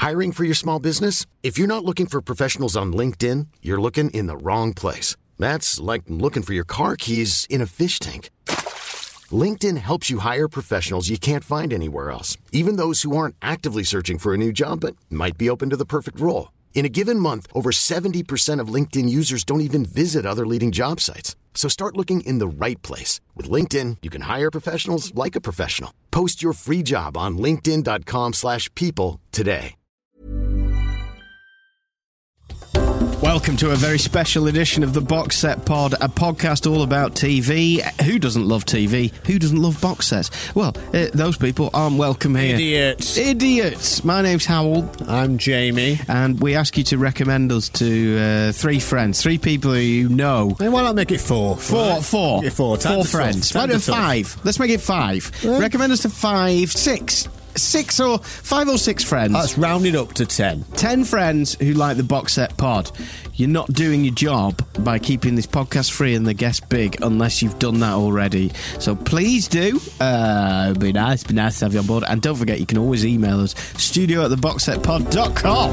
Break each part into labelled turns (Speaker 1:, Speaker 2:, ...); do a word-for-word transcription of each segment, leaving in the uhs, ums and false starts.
Speaker 1: Hiring for your small business? If you're not looking for professionals on LinkedIn, you're looking in the wrong place. That's like looking for your car keys in a fish tank. LinkedIn helps you hire professionals you can't find anywhere else, even those who aren't actively searching for a new job but might be open to the perfect role. In a given month, over seventy percent of LinkedIn users don't even visit other leading job sites. So start looking in the right place. With LinkedIn, you can hire professionals like a professional. Post your free job on linkedin.com slash people today.
Speaker 2: Welcome to a very special edition of the Box Set Pod, a podcast all about T V. Who doesn't love T V? Who doesn't love box sets? Well, uh, those people aren't welcome here.
Speaker 3: Idiots.
Speaker 2: Idiots. My name's Howell.
Speaker 3: I'm Jamie.
Speaker 2: And we ask you to recommend us to uh, three friends, three people who you know.
Speaker 3: Hey, why not make it four?
Speaker 2: Four,
Speaker 3: right?
Speaker 2: four.
Speaker 3: Make it four.
Speaker 2: Four friends. Why not five? Let's make it five. Yeah. Recommend us to five, six. Six or five or six friends.
Speaker 3: That's rounded up to ten.
Speaker 2: Ten friends who like the Box Set Pod. You're not doing your job by keeping this podcast free and the guests big unless you've done that already. So please do. Uh, it'd be nice. It'd be nice to have you on board. And don't forget, you can always email us. Studio at the box set pod dot com.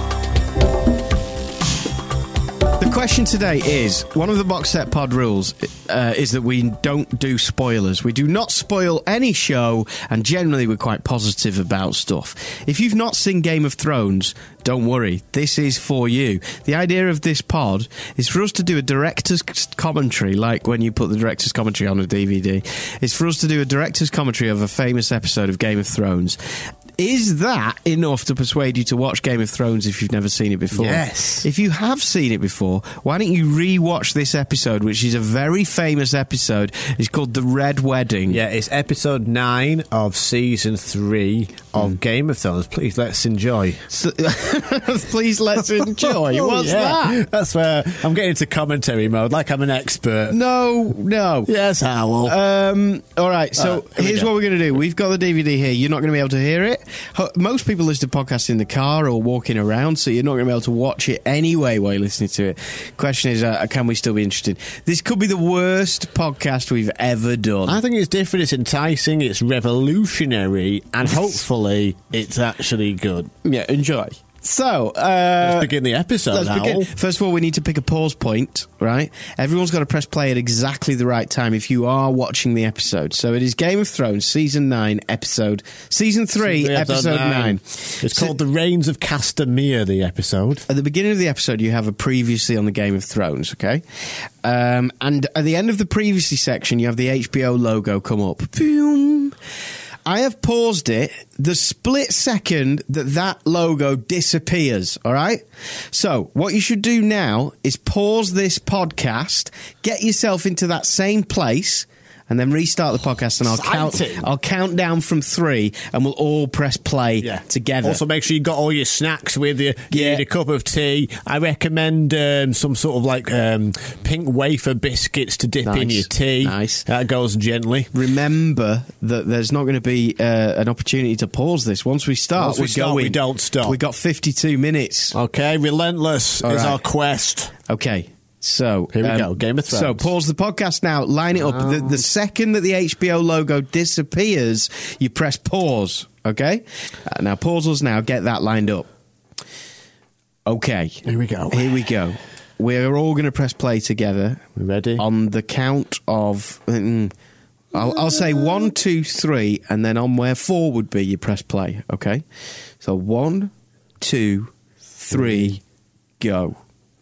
Speaker 2: The question today is, one of the Box Set Pod rules uh, is that we don't do spoilers. We do not spoil any show, and generally we're quite positive about stuff. If you've not seen Game of Thrones, don't worry, this is for you. The idea of this pod is for us to do a director's commentary, like when you put the director's commentary on a D V D. It's for us to do a director's commentary of a famous episode of Game of Thrones. Is that enough to persuade you to watch Game of Thrones if you've never seen it before?
Speaker 3: Yes.
Speaker 2: If you have seen it before, why don't you re-watch this episode, which is a very famous episode. It's called The Red Wedding.
Speaker 3: Yeah, it's episode nine of season three of mm. Game of Thrones. Please let's enjoy.
Speaker 2: So, please let's enjoy. What's
Speaker 3: yeah.
Speaker 2: that?
Speaker 3: That's where I'm getting into commentary mode, like I'm an expert.
Speaker 2: No, no.
Speaker 3: Yes, Howell.
Speaker 2: Um, all right, so
Speaker 3: uh,
Speaker 2: here's
Speaker 3: we
Speaker 2: what we're going to do. We've got the D V D here. You're not going to be able to hear it. Most people listen to podcasts in the car or walking around, so you're not going to be able to watch it anyway while you're listening to it. Question is, uh, can we still be interested? This could be the worst podcast we've ever done.
Speaker 3: I think it's different, it's enticing, it's revolutionary, and hopefully it's actually good.
Speaker 2: Yeah, enjoy. So, uh...
Speaker 3: let's begin the episode,
Speaker 2: let's
Speaker 3: Howell.
Speaker 2: begin. First of all, we need to pick a pause point, right? Everyone's got to press play at exactly the right time if you are watching the episode. So it is Game of Thrones, Season nine, Episode... Season three,
Speaker 3: Season
Speaker 2: Episode nine. nine.
Speaker 3: It's so, called The Reigns of Castamere, the episode.
Speaker 2: At the beginning of the episode, you have a previously on the Game of Thrones, okay? Um, and at the end of the previously section, you have the H B O logo come up. Boom. I have paused it the split second that that logo disappears, all right? So what you should do now is pause this podcast, get yourself into that same place, and then restart the podcast, and I'll
Speaker 3: Exciting.
Speaker 2: count I'll count down from three, and we'll all press play
Speaker 3: yeah.
Speaker 2: together.
Speaker 3: Also, make sure you got all your snacks with you. You
Speaker 2: yeah.
Speaker 3: need a cup of tea. I recommend um, some sort of like um, pink wafer biscuits to dip
Speaker 2: nice.
Speaker 3: in your tea.
Speaker 2: Nice.
Speaker 3: That goes gently.
Speaker 2: Remember that there's not going to be uh, an opportunity to pause this. Once we start,
Speaker 3: Once we
Speaker 2: we're
Speaker 3: start,
Speaker 2: going.
Speaker 3: we don't stop.
Speaker 2: We've got fifty-two minutes.
Speaker 3: Okay, relentless
Speaker 2: all
Speaker 3: is
Speaker 2: right.
Speaker 3: our quest.
Speaker 2: Okay. So
Speaker 3: here we
Speaker 2: um,
Speaker 3: go, Game of Thrones.
Speaker 2: So pause the podcast now, line it up.
Speaker 3: Oh.
Speaker 2: The, the second that the H B O logo disappears, you press pause, okay? Uh, now pause us now, get that lined up. Okay.
Speaker 3: Here we go.
Speaker 2: Here we go. We're all going to press play together.
Speaker 3: We ready?
Speaker 2: On the count of... Mm, I'll, I'll say one, two, three, and then on where four would be, you press play, okay? So one, two, three, go.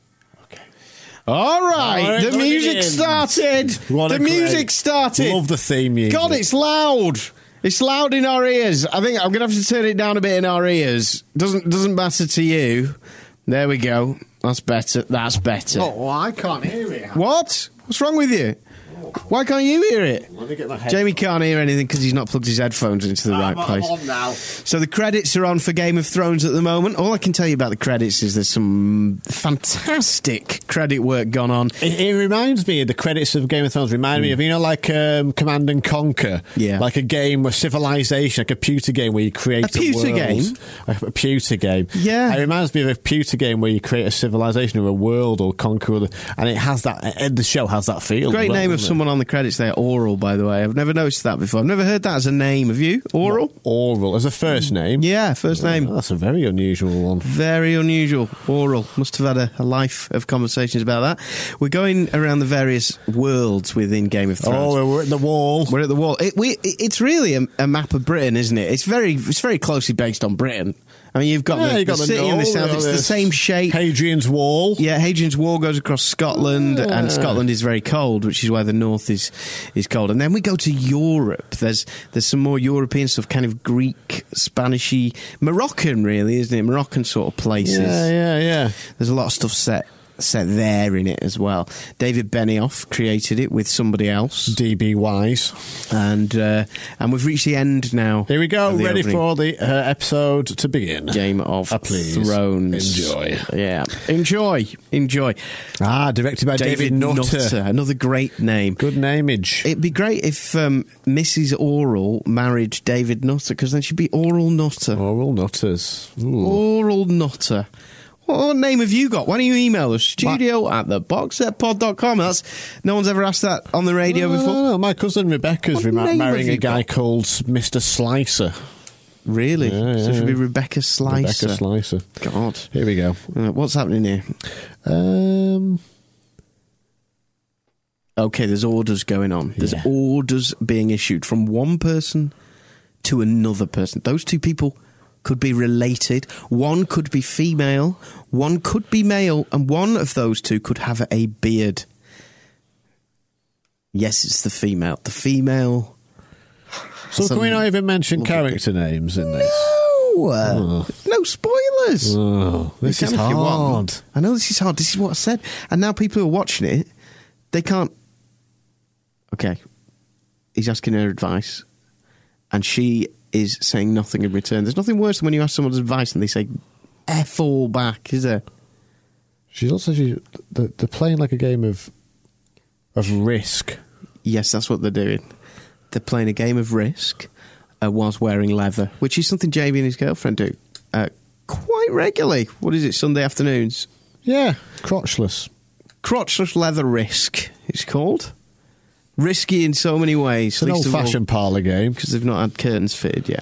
Speaker 2: All right,
Speaker 3: All right
Speaker 2: the music started.
Speaker 3: What
Speaker 2: the
Speaker 3: a
Speaker 2: music
Speaker 3: great-
Speaker 2: started.
Speaker 3: Love the theme music.
Speaker 2: God, it's loud. It's loud in our ears. I think I'm going to have to turn it down a bit in our ears. Doesn't doesn't matter to you. There we go. That's better. That's better.
Speaker 3: Oh, well, I can't hear it.
Speaker 2: What? What's wrong with you? Why can't you hear it?
Speaker 3: Let me get my head.
Speaker 2: Jamie can't hear anything because he's not plugged his headphones into the right
Speaker 3: I'm
Speaker 2: place.
Speaker 3: on now.
Speaker 2: So the credits are on for Game of Thrones at the moment. All I can tell you about the credits is there's some fantastic credit work gone on.
Speaker 3: It, it reminds me of the credits of Game of Thrones. Remind mm. me of, you know, like um, Command and Conquer.
Speaker 2: Yeah.
Speaker 3: Like a game where Civilization, like a pewter game where you create
Speaker 2: a pewter
Speaker 3: a world.
Speaker 2: game.
Speaker 3: A, a pewter game.
Speaker 2: Yeah.
Speaker 3: It reminds me of a pewter game where you create a civilization or a world or conquer, other, and it has that. And the show has that feel.
Speaker 2: Great
Speaker 3: well,
Speaker 2: name of
Speaker 3: it?
Speaker 2: some someone on the credits there, Oral, by the way. I've never noticed that before. I've never heard that as a name. Have you? Oral?
Speaker 3: What, Oral as a first name?
Speaker 2: Yeah, first name.
Speaker 3: Oh, that's a very unusual one.
Speaker 2: Very unusual. Oral. Must have had a, a life of conversations about that. We're going around the various worlds within Game of Thrones.
Speaker 3: Oh, we're at the wall.
Speaker 2: We're at the wall. It, we, it's really a, a map of Britain, isn't it? It's very, it's very closely based on Britain. I mean, you've got
Speaker 3: yeah,
Speaker 2: the,
Speaker 3: you got
Speaker 2: the
Speaker 3: the
Speaker 2: city
Speaker 3: knoll,
Speaker 2: and the south. It's the same shape.
Speaker 3: Hadrian's Wall.
Speaker 2: Yeah, Hadrian's Wall goes across Scotland,
Speaker 3: Yeah.
Speaker 2: and Scotland is very cold, which is why the north is is cold. And then we go to Europe. There's there's some more European stuff, kind of Greek, Spanishy, Moroccan, really, isn't it? Moroccan sort of places.
Speaker 3: Yeah, yeah, yeah.
Speaker 2: There's a lot of stuff set set there in it as well. David Benioff created it with somebody else,
Speaker 3: D B Wise,
Speaker 2: and uh, and we've reached the end now.
Speaker 3: Here we go,
Speaker 2: of the
Speaker 3: ready
Speaker 2: opening.
Speaker 3: for the uh, episode to begin.
Speaker 2: Game of
Speaker 3: Ah, please.
Speaker 2: Thrones.
Speaker 3: Enjoy.
Speaker 2: Yeah, enjoy, enjoy.
Speaker 3: Ah, directed by David, Nutter.
Speaker 2: Another great name.
Speaker 3: Good nameage.
Speaker 2: It'd be great if um, Missus Oral married David Nutter, because then she'd be Oral Nutter.
Speaker 3: Oral Nutters. Ooh.
Speaker 2: Oral Nutter. What name have you got? Why don't you email us? Studio at the box set pod dot com. That's, no one's ever asked that on the radio
Speaker 3: no,
Speaker 2: before.
Speaker 3: No, no. My cousin Rebecca's
Speaker 2: What
Speaker 3: rem-
Speaker 2: name
Speaker 3: marrying
Speaker 2: have
Speaker 3: a
Speaker 2: you
Speaker 3: guy
Speaker 2: got?
Speaker 3: called Mister Slicer.
Speaker 2: Really?
Speaker 3: Yeah, yeah,
Speaker 2: so it should be
Speaker 3: yeah.
Speaker 2: Rebecca Slicer.
Speaker 3: Rebecca Slicer.
Speaker 2: God.
Speaker 3: Here we go.
Speaker 2: Uh, what's happening here?
Speaker 3: Um,
Speaker 2: Okay, there's orders going on. There's
Speaker 3: Yeah.
Speaker 2: orders being issued from one person to another person. Those two people could be related. One could be female, one could be male, and one of those two could have a beard. Yes, it's the female. The female...
Speaker 3: so
Speaker 2: Some
Speaker 3: can we not even mention
Speaker 2: lovely
Speaker 3: character names in this?
Speaker 2: No! Uh, No spoilers!
Speaker 3: Oh, this
Speaker 2: You
Speaker 3: is
Speaker 2: can if you want.
Speaker 3: hard.
Speaker 2: I know this is hard. This is what I said. And now people who are watching it, they can't... Okay. He's asking her advice, and she is saying nothing in return. There's nothing worse than when you ask someone's advice and they say F all back, is there?
Speaker 3: She's also she, they're, they're playing like a game of of Risk.
Speaker 2: Yes, that's what they're doing. They're playing a game of Risk uh, whilst wearing leather, which is something Jamie and his girlfriend do uh, quite regularly. What is it, Sunday afternoons?
Speaker 3: Yeah, crotchless.
Speaker 2: Crotchless leather Risk, it's called. Risky in so many ways.
Speaker 3: It's an old-fashioned parlour game.
Speaker 2: Because they've not had curtains fitted yet.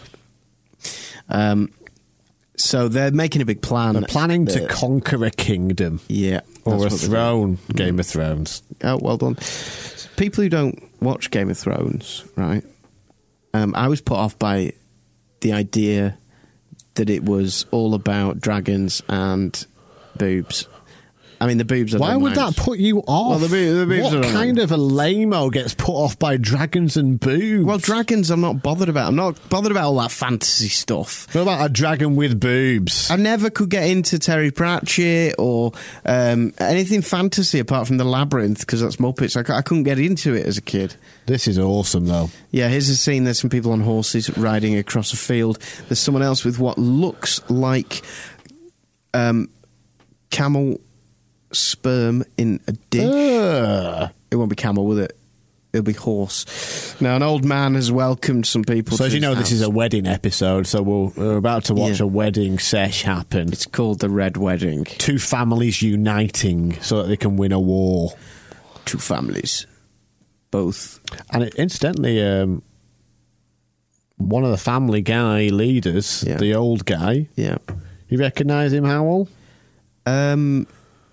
Speaker 2: Um, so they're making a big plan.
Speaker 3: They're planning
Speaker 2: They're-
Speaker 3: to conquer a kingdom.
Speaker 2: Yeah.
Speaker 3: Or a
Speaker 2: that's what they're
Speaker 3: throne. Game of Thrones.
Speaker 2: doing. Oh, well done. People who don't watch Game of Thrones, right? Um, I was put off by the idea that it was all about dragons and boobs. I mean, the boobs are...
Speaker 3: Why would that put you off?
Speaker 2: Well, the boo- the boobs
Speaker 3: what
Speaker 2: are
Speaker 3: kind of a lame-o gets put off by dragons and boobs?
Speaker 2: Well, dragons I'm not bothered about. I'm not bothered about all that fantasy stuff.
Speaker 3: What about a dragon with boobs?
Speaker 2: I never could get into Terry Pratchett or um, anything fantasy apart from the Labyrinth, because that's Muppets. I, c- I couldn't get into it as a kid.
Speaker 3: This is awesome, though.
Speaker 2: Yeah, here's a scene. There's some people on horses riding across a field. There's someone else with what looks like um, camel sperm in a dish.
Speaker 3: Ugh.
Speaker 2: It won't be camel, will it? It'll be horse. Now, an old man has welcomed some people
Speaker 3: So
Speaker 2: to
Speaker 3: as you
Speaker 2: his
Speaker 3: know, this
Speaker 2: house.
Speaker 3: is a wedding episode, so we'll, we're about to watch
Speaker 2: Yeah.
Speaker 3: a wedding sesh happen.
Speaker 2: It's called the Red Wedding.
Speaker 3: Two families uniting so that they can win a war.
Speaker 2: Two families. Both.
Speaker 3: And it, incidentally, um, one of the Family Guy leaders,
Speaker 2: Yeah.
Speaker 3: the old guy,
Speaker 2: Yeah.
Speaker 3: you recognise him, Howell?
Speaker 2: Um...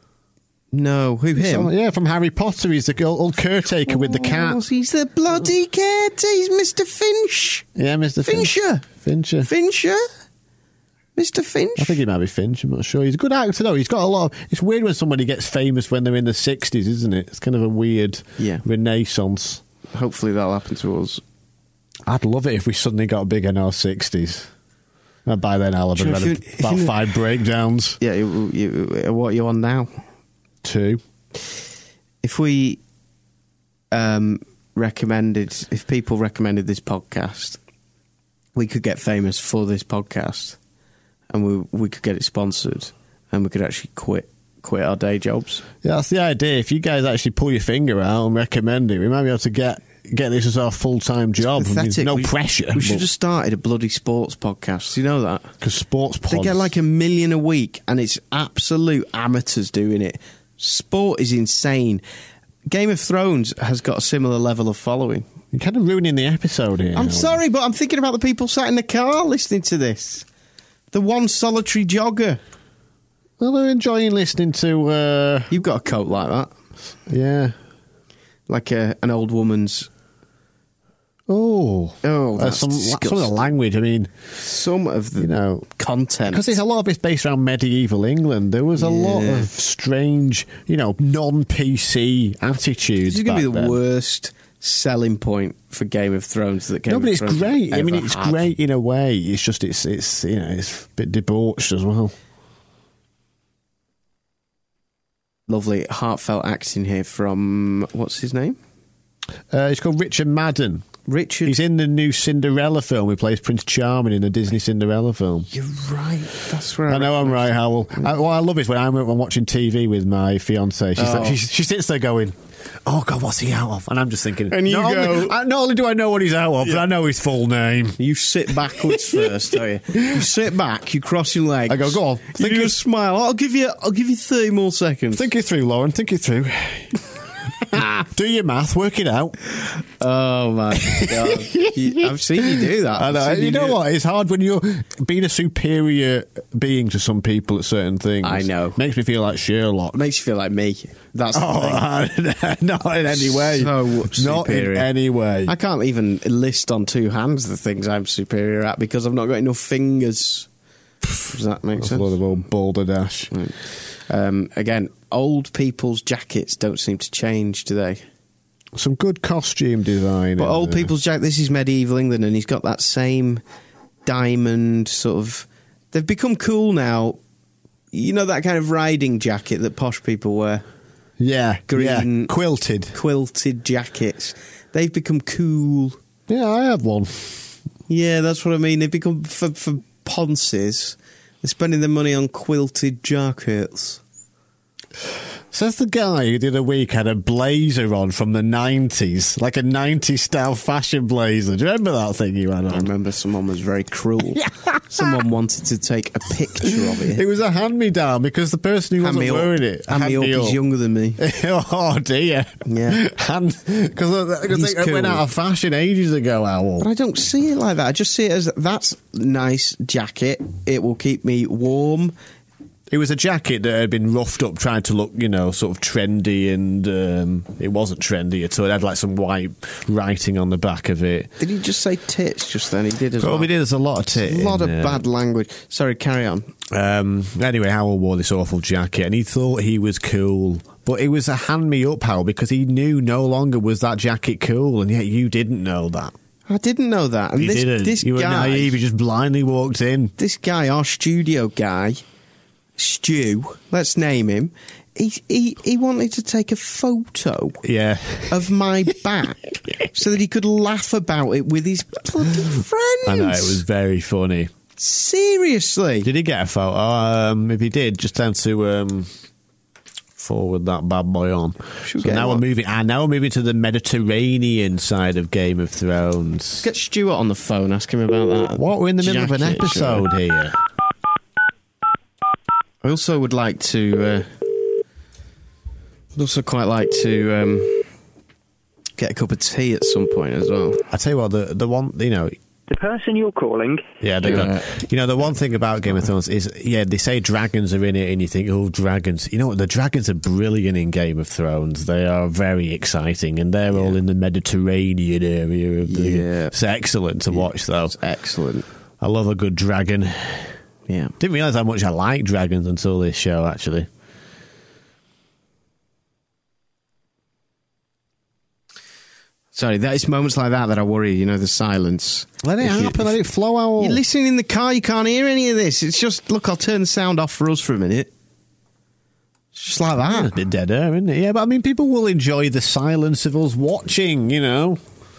Speaker 2: No, who, him?
Speaker 3: Yeah, from Harry Potter. He's the old, old caretaker with the cat.
Speaker 2: Oh, he's the bloody cat. He's Mister Finch.
Speaker 3: Yeah, Mister Finch.
Speaker 2: Fincher.
Speaker 3: Fincher.
Speaker 2: Fincher? Mister Finch?
Speaker 3: I think he might be Finch. I'm not sure. He's a good actor, though. He's got a lot of... It's weird when somebody gets famous when they're in the sixties, isn't it? It's kind of a weird
Speaker 2: Yeah.
Speaker 3: renaissance.
Speaker 2: Hopefully that'll happen to us.
Speaker 3: I'd love it if we suddenly got big in our sixties. And by then I'll have
Speaker 2: Do you know,
Speaker 3: had
Speaker 2: if you- if
Speaker 3: about
Speaker 2: you-
Speaker 3: five breakdowns.
Speaker 2: Yeah, you, you, what are you on now?
Speaker 3: Two.
Speaker 2: If we um, recommended, if people recommended this podcast, we could get famous for this podcast, and we we could get it sponsored, and we could actually quit quit our day jobs.
Speaker 3: Yeah, that's the idea. If you guys actually pull your finger out and recommend it, we might be able to get get this as our full-time job. I mean,
Speaker 2: Pathetic.
Speaker 3: no
Speaker 2: we,
Speaker 3: pressure.
Speaker 2: We should have started a bloody sports podcast. Do you know that?
Speaker 3: Because sports pods...
Speaker 2: They get like a million a week, and it's absolute amateurs doing it. Sport is insane. Game of Thrones has got a similar level of following.
Speaker 3: You're kind of ruining the episode here.
Speaker 2: I'm sorry, but I'm thinking about the people sat in the car listening to this. The one solitary jogger.
Speaker 3: Well, they're enjoying listening to... Uh,
Speaker 2: You've got a coat like that.
Speaker 3: yeah.
Speaker 2: Like a, an old woman's...
Speaker 3: Oh.
Speaker 2: Oh,
Speaker 3: Uh,
Speaker 2: that's
Speaker 3: some,
Speaker 2: disgusting.
Speaker 3: some of the language, I mean...
Speaker 2: Some of the
Speaker 3: You know...
Speaker 2: content.
Speaker 3: Because there's a lot of it's based around medieval England. There was a lot
Speaker 2: Yeah.
Speaker 3: of strange, you know, non-P C attitudes
Speaker 2: This is going to be
Speaker 3: back
Speaker 2: the
Speaker 3: then.
Speaker 2: worst selling point for Game of Thrones that Game
Speaker 3: No, but
Speaker 2: of
Speaker 3: it's
Speaker 2: Thrones
Speaker 3: great. I mean,
Speaker 2: ever
Speaker 3: it's
Speaker 2: had.
Speaker 3: great in a way. It's just, it's, it's, you know, it's a bit debauched as well.
Speaker 2: Lovely, heartfelt acting here from, what's his name?
Speaker 3: Uh, it's called Richard Madden.
Speaker 2: Richard.
Speaker 3: He's in the new Cinderella film. He plays Prince Charming in the Disney Cinderella film.
Speaker 2: You're right. That's where
Speaker 3: I know I'm right, Howell. I, what I love is when I'm, I'm watching T V with my fiancée. She's
Speaker 2: Oh.
Speaker 3: like, she, she sits there going, "Oh God, what's he out of?" And I'm just thinking,
Speaker 2: And you
Speaker 3: not
Speaker 2: go-
Speaker 3: only, I, not only do I know what he's out of, but I know his full name.
Speaker 2: You sit backwards first, don't you? You sit back, you cross your legs.
Speaker 3: I go, "Go on,
Speaker 2: You
Speaker 3: think
Speaker 2: do
Speaker 3: it-
Speaker 2: a smile. I'll give you. I'll give you thirty more seconds.
Speaker 3: Think it through, Lauren. Think it through. Do your math. Work it out.
Speaker 2: Oh my god! You, I've seen you do that.
Speaker 3: I know.
Speaker 2: I've seen
Speaker 3: You know
Speaker 2: do it.
Speaker 3: what? It's hard when you're being a superior being to some people at certain things.
Speaker 2: I know.
Speaker 3: Makes me feel like Sherlock.
Speaker 2: It makes you feel like me. That's the thing.
Speaker 3: Oh, not in any way.
Speaker 2: So
Speaker 3: Not
Speaker 2: superior.
Speaker 3: in any way.
Speaker 2: I can't even list on two hands the things I'm superior at because I've not got enough fingers. Does that make
Speaker 3: That's a
Speaker 2: sense?
Speaker 3: lot of old balderdash.
Speaker 2: Um, again, old people's jackets don't seem to change, do they?
Speaker 3: Some good costume design.
Speaker 2: But
Speaker 3: in
Speaker 2: old
Speaker 3: there.
Speaker 2: people's jacket, this is medieval England, and he's got that same diamond sort of... They've become cool now. You know that kind of riding jacket that posh people wear?
Speaker 3: Yeah,
Speaker 2: Green-
Speaker 3: yeah. Quilted.
Speaker 2: Quilted jackets. They've become cool.
Speaker 3: Yeah, I have one.
Speaker 2: Yeah, that's what I mean. They've become, for, for ponces, they're spending their money on quilted jackets.
Speaker 3: Says the guy who did a week had a blazer on from the nineties, like a nineties style fashion blazer. Do you remember that thing you had
Speaker 2: I
Speaker 3: on?
Speaker 2: remember someone was very cruel. Someone wanted to take a picture of it.
Speaker 3: It was a hand-me-down because the person who
Speaker 2: Hand
Speaker 3: wasn't
Speaker 2: me
Speaker 3: wearing
Speaker 2: up.
Speaker 3: it...
Speaker 2: Hand me up, he's younger than me.
Speaker 3: Oh, dear.
Speaker 2: Yeah.
Speaker 3: Because
Speaker 2: He's
Speaker 3: it went
Speaker 2: cool.
Speaker 3: out of fashion ages ago, Owl.
Speaker 2: But I don't see it like that. I just see it as, that's nice jacket. It will keep me warm.
Speaker 3: It was a jacket that had been roughed up trying to look, you know, sort of trendy, and um, it wasn't trendy at all. It had like some white writing on the back of it.
Speaker 2: Did he just say tits just then? He did as
Speaker 3: Well,
Speaker 2: well.
Speaker 3: we did. There's a lot of tit.
Speaker 2: A lot
Speaker 3: in
Speaker 2: of
Speaker 3: there.
Speaker 2: bad language. Sorry, carry on.
Speaker 3: Um, anyway, Howell wore this awful jacket, and he thought he was cool. But it was a hand-me-up, Howell, because he knew no longer was that jacket cool, and yet you didn't know that.
Speaker 2: I didn't know that. And
Speaker 3: You
Speaker 2: this,
Speaker 3: didn't.
Speaker 2: this
Speaker 3: you were
Speaker 2: guy,
Speaker 3: naive. You just blindly walked in.
Speaker 2: this guy, our studio guy, Stu, let's name him. He he he wanted to take a photo
Speaker 3: Yeah.
Speaker 2: of my back so that he could laugh about it with his bloody friends.
Speaker 3: I know, it was very funny.
Speaker 2: Seriously.
Speaker 3: Did he get a photo? Um, if he did, just down to um, forward that bad boy on.
Speaker 2: Should we
Speaker 3: So
Speaker 2: get
Speaker 3: now
Speaker 2: him
Speaker 3: we're
Speaker 2: on?
Speaker 3: moving. And now we're moving to the Mediterranean side of Game of Thrones.
Speaker 2: Get Stuart on the phone, ask him about that.
Speaker 3: What? We're in the middle of an
Speaker 2: jacket,
Speaker 3: episode
Speaker 2: sure.
Speaker 3: here.
Speaker 2: I also would like to. Uh, I'd also quite like to um, get a cup of tea at some point as well.
Speaker 3: I tell you what, the the one, you know,
Speaker 4: The person you're calling.
Speaker 3: yeah, they
Speaker 2: Yeah.
Speaker 3: got, you know, the one thing about Game of Thrones is, yeah, they say dragons are in it, and you think, oh, dragons. You know what? The dragons are brilliant in Game of Thrones. They are very exciting, and they're all in the Mediterranean area of the.
Speaker 2: Yeah.
Speaker 3: It's excellent to watch, though.
Speaker 2: Excellent.
Speaker 3: I love a good dragon.
Speaker 2: Yeah.
Speaker 3: Didn't realise how much I like dragons until this show, actually.
Speaker 2: Sorry, that it's moments like that that I worry. You know, the silence.
Speaker 3: Let it
Speaker 2: If you-
Speaker 3: happen, let it flow out.
Speaker 2: You're listening in the car, you can't hear any of this. It's just, look, I'll turn the sound off for us for a minute. It's just like
Speaker 3: It's a
Speaker 2: that.
Speaker 3: bit dead air, isn't it? Yeah, but I mean, people will enjoy the silence of us watching, you know.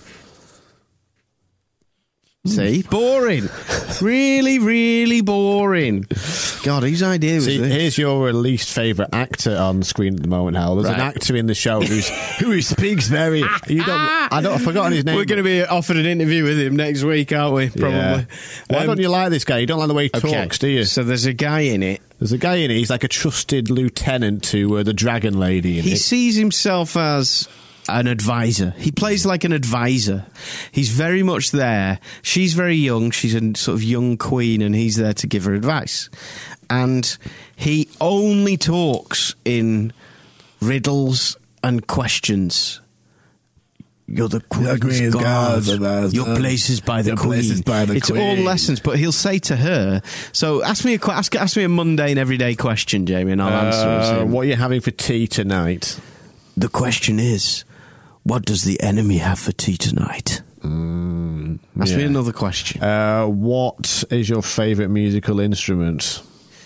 Speaker 2: See? Boring. Really, really boring. God, whose idea was
Speaker 3: See,
Speaker 2: this?
Speaker 3: here's your least favourite actor on screen at the moment, Hal. There's an
Speaker 2: Right.
Speaker 3: actor in the show who's, who speaks very... You don't, I don't, I've forgotten his name.
Speaker 2: We're going to be offered an interview with him next week, aren't we? Probably.
Speaker 3: Yeah. Why
Speaker 2: Um,
Speaker 3: don't you like this guy? You don't like the way he
Speaker 2: okay,
Speaker 3: talks, do you?
Speaker 2: So there's a guy in it.
Speaker 3: There's a guy in it. He's like a trusted lieutenant to uh, the Dragon Lady. In
Speaker 2: he
Speaker 3: it.
Speaker 2: sees himself as an advisor. He plays like an advisor. He's very much there. She's very young. She's a sort of young queen, and he's there to give her advice. And he only talks in riddles and questions. You're the queen's guard. Your place is by the queen.
Speaker 3: By the
Speaker 2: it's
Speaker 3: queen.
Speaker 2: all lessons, but he'll say to her. So ask me a ask, ask me a mundane, everyday question, Jamie, and I'll
Speaker 3: Uh,
Speaker 2: answer it.
Speaker 3: what are you having for tea tonight?
Speaker 2: The question is, what does the enemy have for tea tonight?
Speaker 3: Mm,
Speaker 2: Ask
Speaker 3: yeah.
Speaker 2: me another question.
Speaker 3: Uh, what is your favourite musical instrument?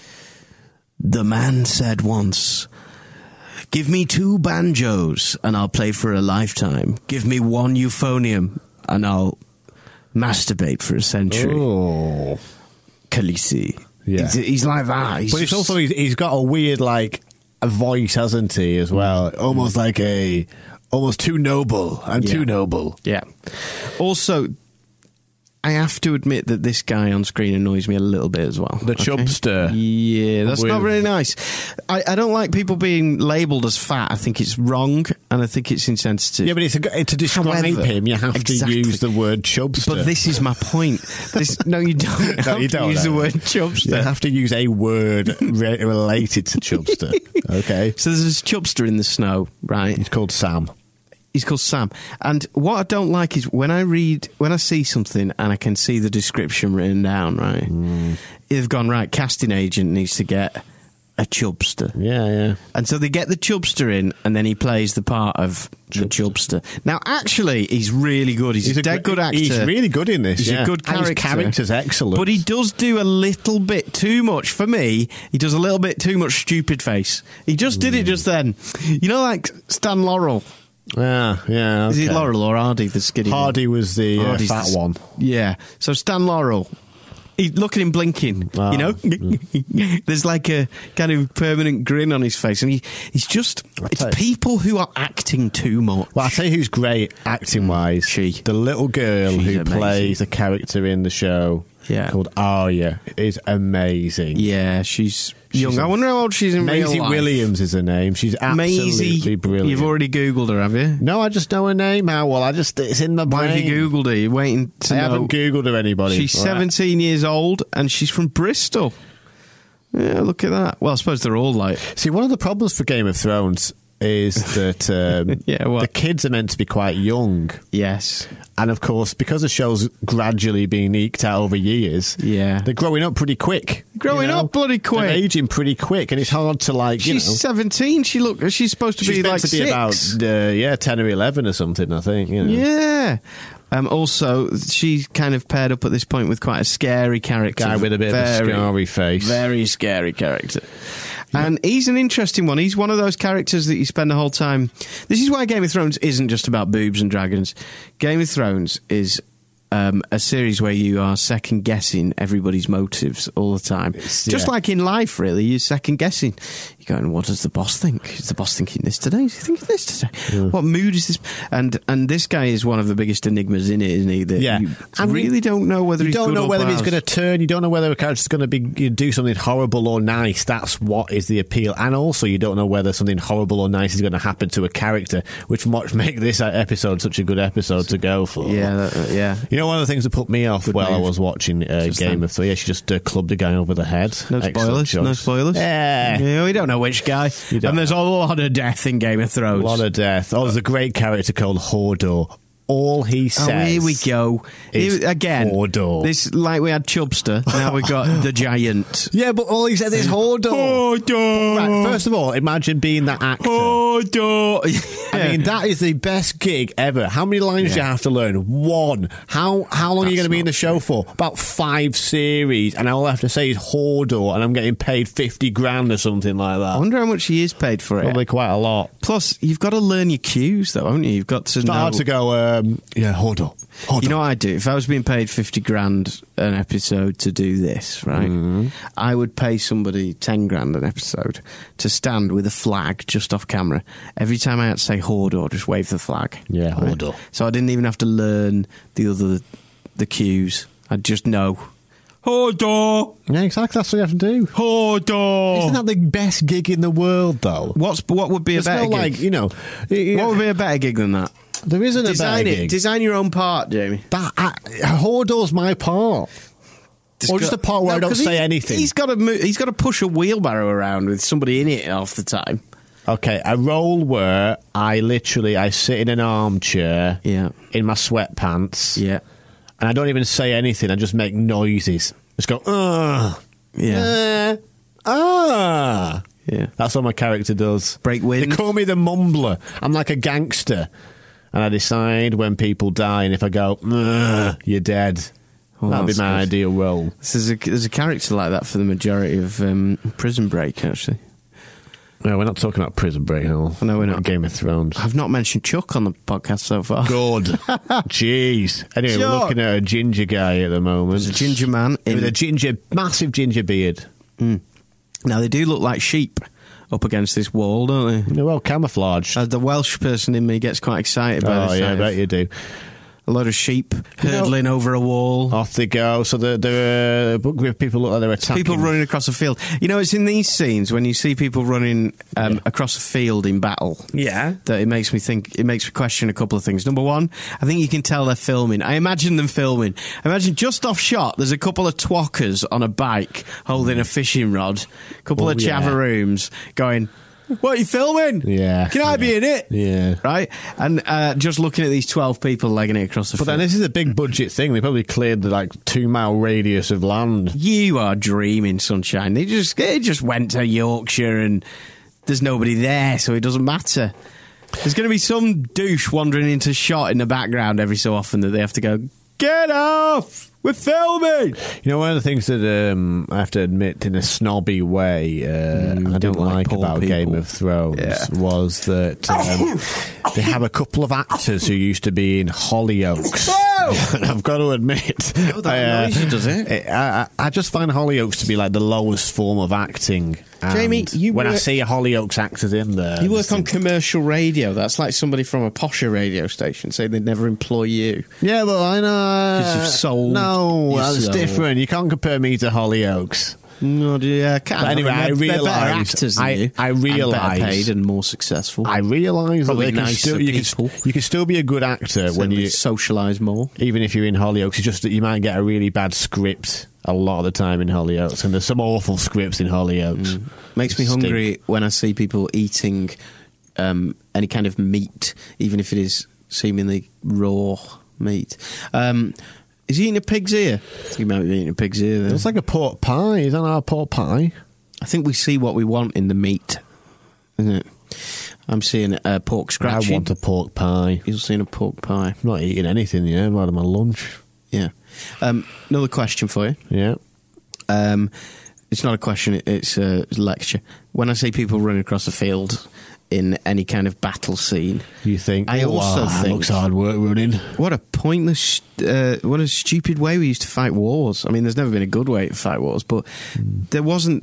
Speaker 2: The man said once, give me two banjos and I'll play for a lifetime. Give me one euphonium and I'll masturbate for a century.
Speaker 3: Oh.
Speaker 2: Khaleesi.
Speaker 3: Yeah.
Speaker 2: He's, he's like that. He's
Speaker 3: But he's
Speaker 2: just-
Speaker 3: also he's, he's got a weird like a voice, hasn't he? As well, almost like a almost too noble. I'm
Speaker 2: Yeah.
Speaker 3: too noble.
Speaker 2: Yeah. Also, I have to admit that this guy on screen annoys me a little bit as well.
Speaker 3: The chubster.
Speaker 2: Yeah, that's
Speaker 3: With-
Speaker 2: not very nice. I, I don't like people being labelled as fat. I think it's wrong, and I think it's insensitive.
Speaker 3: Yeah, but it's a, to describe
Speaker 2: However,
Speaker 3: him, you have
Speaker 2: exactly.
Speaker 3: to use the word chubster.
Speaker 2: But this is my point. This, no, you don't have
Speaker 3: No, you
Speaker 2: to
Speaker 3: don't,
Speaker 2: use
Speaker 3: no.
Speaker 2: the word
Speaker 3: you
Speaker 2: chubster.
Speaker 3: have to use a word re- related to chubster. Okay,
Speaker 2: So there's this chubster in the snow, right?
Speaker 3: it's called Sam.
Speaker 2: He's called Sam. And what I don't like is when I read, when I see something and I can see the description written down, right?
Speaker 3: Mm.
Speaker 2: They've gone, right, casting agent needs to get a chubster.
Speaker 3: Yeah, yeah.
Speaker 2: And so they get the chubster in, and then he plays the part of the chubster. Now, actually, he's really good. He's, a dead
Speaker 3: gr-
Speaker 2: good actor.
Speaker 3: He's really good in this.
Speaker 2: He's
Speaker 3: yeah.
Speaker 2: a good
Speaker 3: And
Speaker 2: character.
Speaker 3: his character's excellent.
Speaker 2: But he does do a little bit too much. For me, he does a little bit too much stupid face. He just did it just then. You know, like Stan Laurel.
Speaker 3: Yeah, yeah.
Speaker 2: Is it
Speaker 3: okay.
Speaker 2: Laurel or Hardy, the skinny one?
Speaker 3: Hardy was the uh,
Speaker 2: Hardy's
Speaker 3: fat
Speaker 2: the-
Speaker 3: one.
Speaker 2: Yeah. So Stan Laurel. He, look at him blinking,
Speaker 3: Ah,
Speaker 2: you know? There's like a kind of permanent grin on his face. And he, he's just... It's
Speaker 3: tell you-
Speaker 2: people who are acting too much.
Speaker 3: Well, I'll tell you who's great acting-wise.
Speaker 2: She.
Speaker 3: The little girl
Speaker 2: She's
Speaker 3: who
Speaker 2: amazing.
Speaker 3: plays a character in the show
Speaker 2: Yeah.
Speaker 3: called Arya is amazing.
Speaker 2: Yeah, she's,
Speaker 3: She's
Speaker 2: young.
Speaker 3: a-
Speaker 2: I wonder how old she's in
Speaker 3: Maisie
Speaker 2: real life.
Speaker 3: Williams is her name. She's absolutely
Speaker 2: Maisie,
Speaker 3: brilliant.
Speaker 2: you've already Googled her, have you?
Speaker 3: No, I just know her name. How well? I just it's in my brain.
Speaker 2: Why have you Googled her? You're waiting to
Speaker 3: I
Speaker 2: know.
Speaker 3: haven't Googled her anybody.
Speaker 2: She's
Speaker 3: All right.
Speaker 2: seventeen years old and she's from Bristol. Yeah, look at that. Well, I suppose they're all like...
Speaker 3: See, one of the problems for Game of Thrones is that um,
Speaker 2: Yeah, what?
Speaker 3: the kids are meant to be quite young.
Speaker 2: Yes.
Speaker 3: And of course, because the show's gradually being eked out over years,
Speaker 2: Yeah.
Speaker 3: they're growing up pretty quick.
Speaker 2: Growing
Speaker 3: you know?
Speaker 2: up bloody quick.
Speaker 3: They're aging pretty quick, and it's hard to like. You
Speaker 2: She's
Speaker 3: know,
Speaker 2: seventeen. She look. She's supposed to
Speaker 3: she's
Speaker 2: be
Speaker 3: meant
Speaker 2: like
Speaker 3: to be
Speaker 2: six.
Speaker 3: about uh, yeah, ten or eleven or something. I think. You know.
Speaker 2: Yeah. Um, also, she's kind of paired up at this point with quite a scary character.
Speaker 3: Guy with a bit
Speaker 2: very,
Speaker 3: of a scary face.
Speaker 2: Very scary character. And he's an interesting one. He's one of those characters that you spend the whole time... This is why Game of Thrones isn't just about boobs and dragons. Game of Thrones is um, a series where you are second-guessing everybody's motives all the time.
Speaker 3: It's-
Speaker 2: Just
Speaker 3: yeah.
Speaker 2: like in life, really. You're second-guessing. You're going, what does the boss think? Is the boss thinking this today? Is he thinking this today? What mood is this? And and this guy is one of the biggest enigmas in it, isn't he? That
Speaker 3: Yeah.
Speaker 2: you
Speaker 3: And
Speaker 2: really don't know whether
Speaker 3: You
Speaker 2: he's
Speaker 3: don't
Speaker 2: good
Speaker 3: know
Speaker 2: or
Speaker 3: whether he's
Speaker 2: bad.
Speaker 3: going to turn. You don't know whether a character's going to be you do something horrible or nice. That's what is the appeal. And also, you don't know whether something horrible or nice is going to happen to a character, which might make this episode such a good episode to go for.
Speaker 2: Yeah, that, uh, yeah.
Speaker 3: You know, one of the things that put me off
Speaker 2: Good
Speaker 3: while I
Speaker 2: move.
Speaker 3: was watching uh,
Speaker 2: Just
Speaker 3: Game
Speaker 2: then.
Speaker 3: of Thrones, yeah, she just uh, clubbed a guy over the head.
Speaker 2: No
Speaker 3: Excellent
Speaker 2: spoilers. No
Speaker 3: choice.
Speaker 2: spoilers.
Speaker 3: Yeah.
Speaker 2: yeah, we don't know which guy.
Speaker 3: You don't
Speaker 2: And there's a lot of death in Game of
Speaker 3: A
Speaker 2: Thrones.
Speaker 3: lot of death. Oh, there's a great character called Hodor. All he says.
Speaker 2: Oh, here we go.
Speaker 3: is
Speaker 2: Here, again,
Speaker 3: Hodor.
Speaker 2: this like we had Chubster. Now we got the giant.
Speaker 3: Yeah, but all he says is Hodor.
Speaker 2: Hodor.
Speaker 3: Right, first of all, imagine being that actor.
Speaker 2: Hodor.
Speaker 3: I mean, that is the best gig ever. How many lines do you
Speaker 2: Yeah.
Speaker 3: have to learn? One. How how long are you
Speaker 2: That's
Speaker 3: going to be in
Speaker 2: not
Speaker 3: the show for? About five series, and all I have to say is Hodor, and I'm getting paid fifty grand or something like
Speaker 2: I
Speaker 3: that.
Speaker 2: wonder how much he is paid for it.
Speaker 3: Probably quite a lot.
Speaker 2: Plus, you've got to learn your cues, though, haven't you? You've got to
Speaker 3: It's not
Speaker 2: know.
Speaker 3: hard to go, um, yeah, Hodor. Hodor.
Speaker 2: You know what I'd do? If I was being paid fifty grand an episode to do this, right,
Speaker 3: Mm-hmm.
Speaker 2: I would pay somebody ten grand an episode to stand with a flag just off camera. Every time I had to say Hodor, just wave the flag.
Speaker 3: Yeah,
Speaker 2: Right?
Speaker 3: Hodor.
Speaker 2: So I didn't even have to learn the other, the cues. I'd just know. Hodor!
Speaker 3: Yeah, exactly. That's what you have to do.
Speaker 2: Hodor!
Speaker 3: Isn't that the best gig in the world, though?
Speaker 2: What's what would be a
Speaker 3: It's
Speaker 2: better
Speaker 3: not
Speaker 2: gig?
Speaker 3: like, you know... you know,
Speaker 2: What would be a better gig than that?
Speaker 3: there isn't a
Speaker 2: Design
Speaker 3: better
Speaker 2: it.
Speaker 3: gig.
Speaker 2: Design your own part, Jamie.
Speaker 3: That, I, Hodor's my part. Or just the part where I don't
Speaker 2: 'cause
Speaker 3: say
Speaker 2: he-
Speaker 3: anything.
Speaker 2: He's got to mo- he's got to push a wheelbarrow around with somebody in it half the time.
Speaker 3: Okay, a role where I literally, I sit in an armchair
Speaker 2: Yeah.
Speaker 3: in my sweatpants
Speaker 2: Yeah.
Speaker 3: and I don't even say anything, I just make noises. Just go, ugh.
Speaker 2: Yeah.
Speaker 3: Uh, ah.
Speaker 2: Yeah.
Speaker 3: That's what my character does.
Speaker 2: Break wind.
Speaker 3: They call me the mumbler. I'm like a gangster. And I decide when people die, and if I go, ugh, you're dead.
Speaker 2: Oh,
Speaker 3: That'd be
Speaker 2: that's
Speaker 3: my
Speaker 2: good.
Speaker 3: ideal role.
Speaker 2: There's a, there's a character like that for the majority of um, Prison Break, actually.
Speaker 3: No, we're not talking about Prison Break, no.
Speaker 2: No, we're not.
Speaker 3: Game of Thrones.
Speaker 2: I've not mentioned Chuck on the podcast so far.
Speaker 3: Good. Jeez. Anyway,
Speaker 2: Sure.
Speaker 3: we're looking at a ginger guy at the moment.
Speaker 2: There's a ginger man in
Speaker 3: with a ginger, massive ginger beard.
Speaker 2: Now, they do look like sheep up against this wall, don't they?
Speaker 3: They're well camouflaged.
Speaker 2: Uh, the Welsh person in me gets quite excited by
Speaker 3: oh,
Speaker 2: this.
Speaker 3: yeah, I
Speaker 2: sight
Speaker 3: bet
Speaker 2: of
Speaker 3: you do.
Speaker 2: a lot of sheep
Speaker 3: You know-
Speaker 2: hurdling over a wall.
Speaker 3: Off they go. So there, there are a book with people look like they're attacking.
Speaker 2: People running across a field. You know, it's in these scenes when you see people running um,
Speaker 3: Yeah.
Speaker 2: across a field in battle.
Speaker 3: Yeah.
Speaker 2: That it makes me think, it makes me question a couple of things. Number one, I think you can tell they're filming. I imagine them filming. I imagine just off shot, there's a couple of twackers on a bike holding a fishing rod, a couple
Speaker 3: Oh,
Speaker 2: of
Speaker 3: yeah.
Speaker 2: chavarooms going, "What are you filming?
Speaker 3: Yeah.
Speaker 2: Can I be in it?"
Speaker 3: Yeah.
Speaker 2: Right? And uh, just looking at these twelve people legging it across the
Speaker 3: But
Speaker 2: field.
Speaker 3: then this is a big budget thing. They probably cleared the like two mile radius of land.
Speaker 2: You are dreaming, sunshine. They just they just went to Yorkshire and there's nobody there, so it doesn't matter. There's going to be some douche wandering into shot in the background every so often that they have to go, "Get off! We're filming!"
Speaker 3: You know, one of the things that um, I have to admit in a snobby way uh,
Speaker 2: Mm,
Speaker 3: I
Speaker 2: don't
Speaker 3: didn't
Speaker 2: like
Speaker 3: like
Speaker 2: poor
Speaker 3: about
Speaker 2: people.
Speaker 3: Game of Thrones
Speaker 2: Yeah.
Speaker 3: was that um, they have a couple of actors who used to be in Hollyoaks. And I've got to admit,
Speaker 2: Oh, that annoys you, does it?
Speaker 3: I, I, I just find Hollyoaks to be like the lowest form of acting. And
Speaker 2: Jamie, you
Speaker 3: when I
Speaker 2: work-
Speaker 3: see a Hollyoaks actors in there,
Speaker 2: You
Speaker 3: I
Speaker 2: work
Speaker 3: just
Speaker 2: on
Speaker 3: think,
Speaker 2: commercial radio. That's like somebody from a posher radio station saying they'd never employ you.
Speaker 3: yeah, but I know
Speaker 2: 'Cause you've sold
Speaker 3: No,
Speaker 2: your
Speaker 3: that's
Speaker 2: soul.
Speaker 3: different. You can't compare me to Hollyoaks.
Speaker 2: No, yeah, I can.
Speaker 3: But anyway, I
Speaker 2: they're, they're better
Speaker 3: realise-
Speaker 2: actors than
Speaker 3: I-
Speaker 2: you.
Speaker 3: I
Speaker 2: and
Speaker 3: realise-
Speaker 2: better paid and more successful.
Speaker 3: I realise that
Speaker 2: Probably
Speaker 3: they can
Speaker 2: nicer
Speaker 3: still, you,
Speaker 2: people.
Speaker 3: can, you can still be a good actor when you,
Speaker 2: socialise more.
Speaker 3: even if you're in Hollyoaks. It's just that you might get a really bad script a lot of the time in Hollyoaks, and there's some awful scripts in Hollyoaks.
Speaker 2: Makes me
Speaker 3: Stink.
Speaker 2: hungry when I see people eating um, any kind of meat, even if it is seemingly raw meat. Um, is he eating a pig's ear? I think he might be eating a pig's ear there.
Speaker 3: It's like a pork pie. Is that our pork pie?
Speaker 2: I think we see what we want in the meat, isn't it? I'm seeing a pork scratching.
Speaker 3: I want a pork pie.
Speaker 2: You're seeing a pork pie.
Speaker 3: I'm not eating anything yet. I'm having my lunch.
Speaker 2: Yeah. Um, another question for you.
Speaker 3: Yeah.
Speaker 2: Um, it's not a question, it- it's a lecture. When I see people running across a field in any kind of battle scene,
Speaker 3: You think?
Speaker 2: I
Speaker 3: oh,
Speaker 2: also
Speaker 3: that
Speaker 2: think-
Speaker 3: looks hard work running.
Speaker 2: what a pointless, uh, what a stupid way we used to fight wars. I mean, there's never been a good way to fight wars, but there wasn't.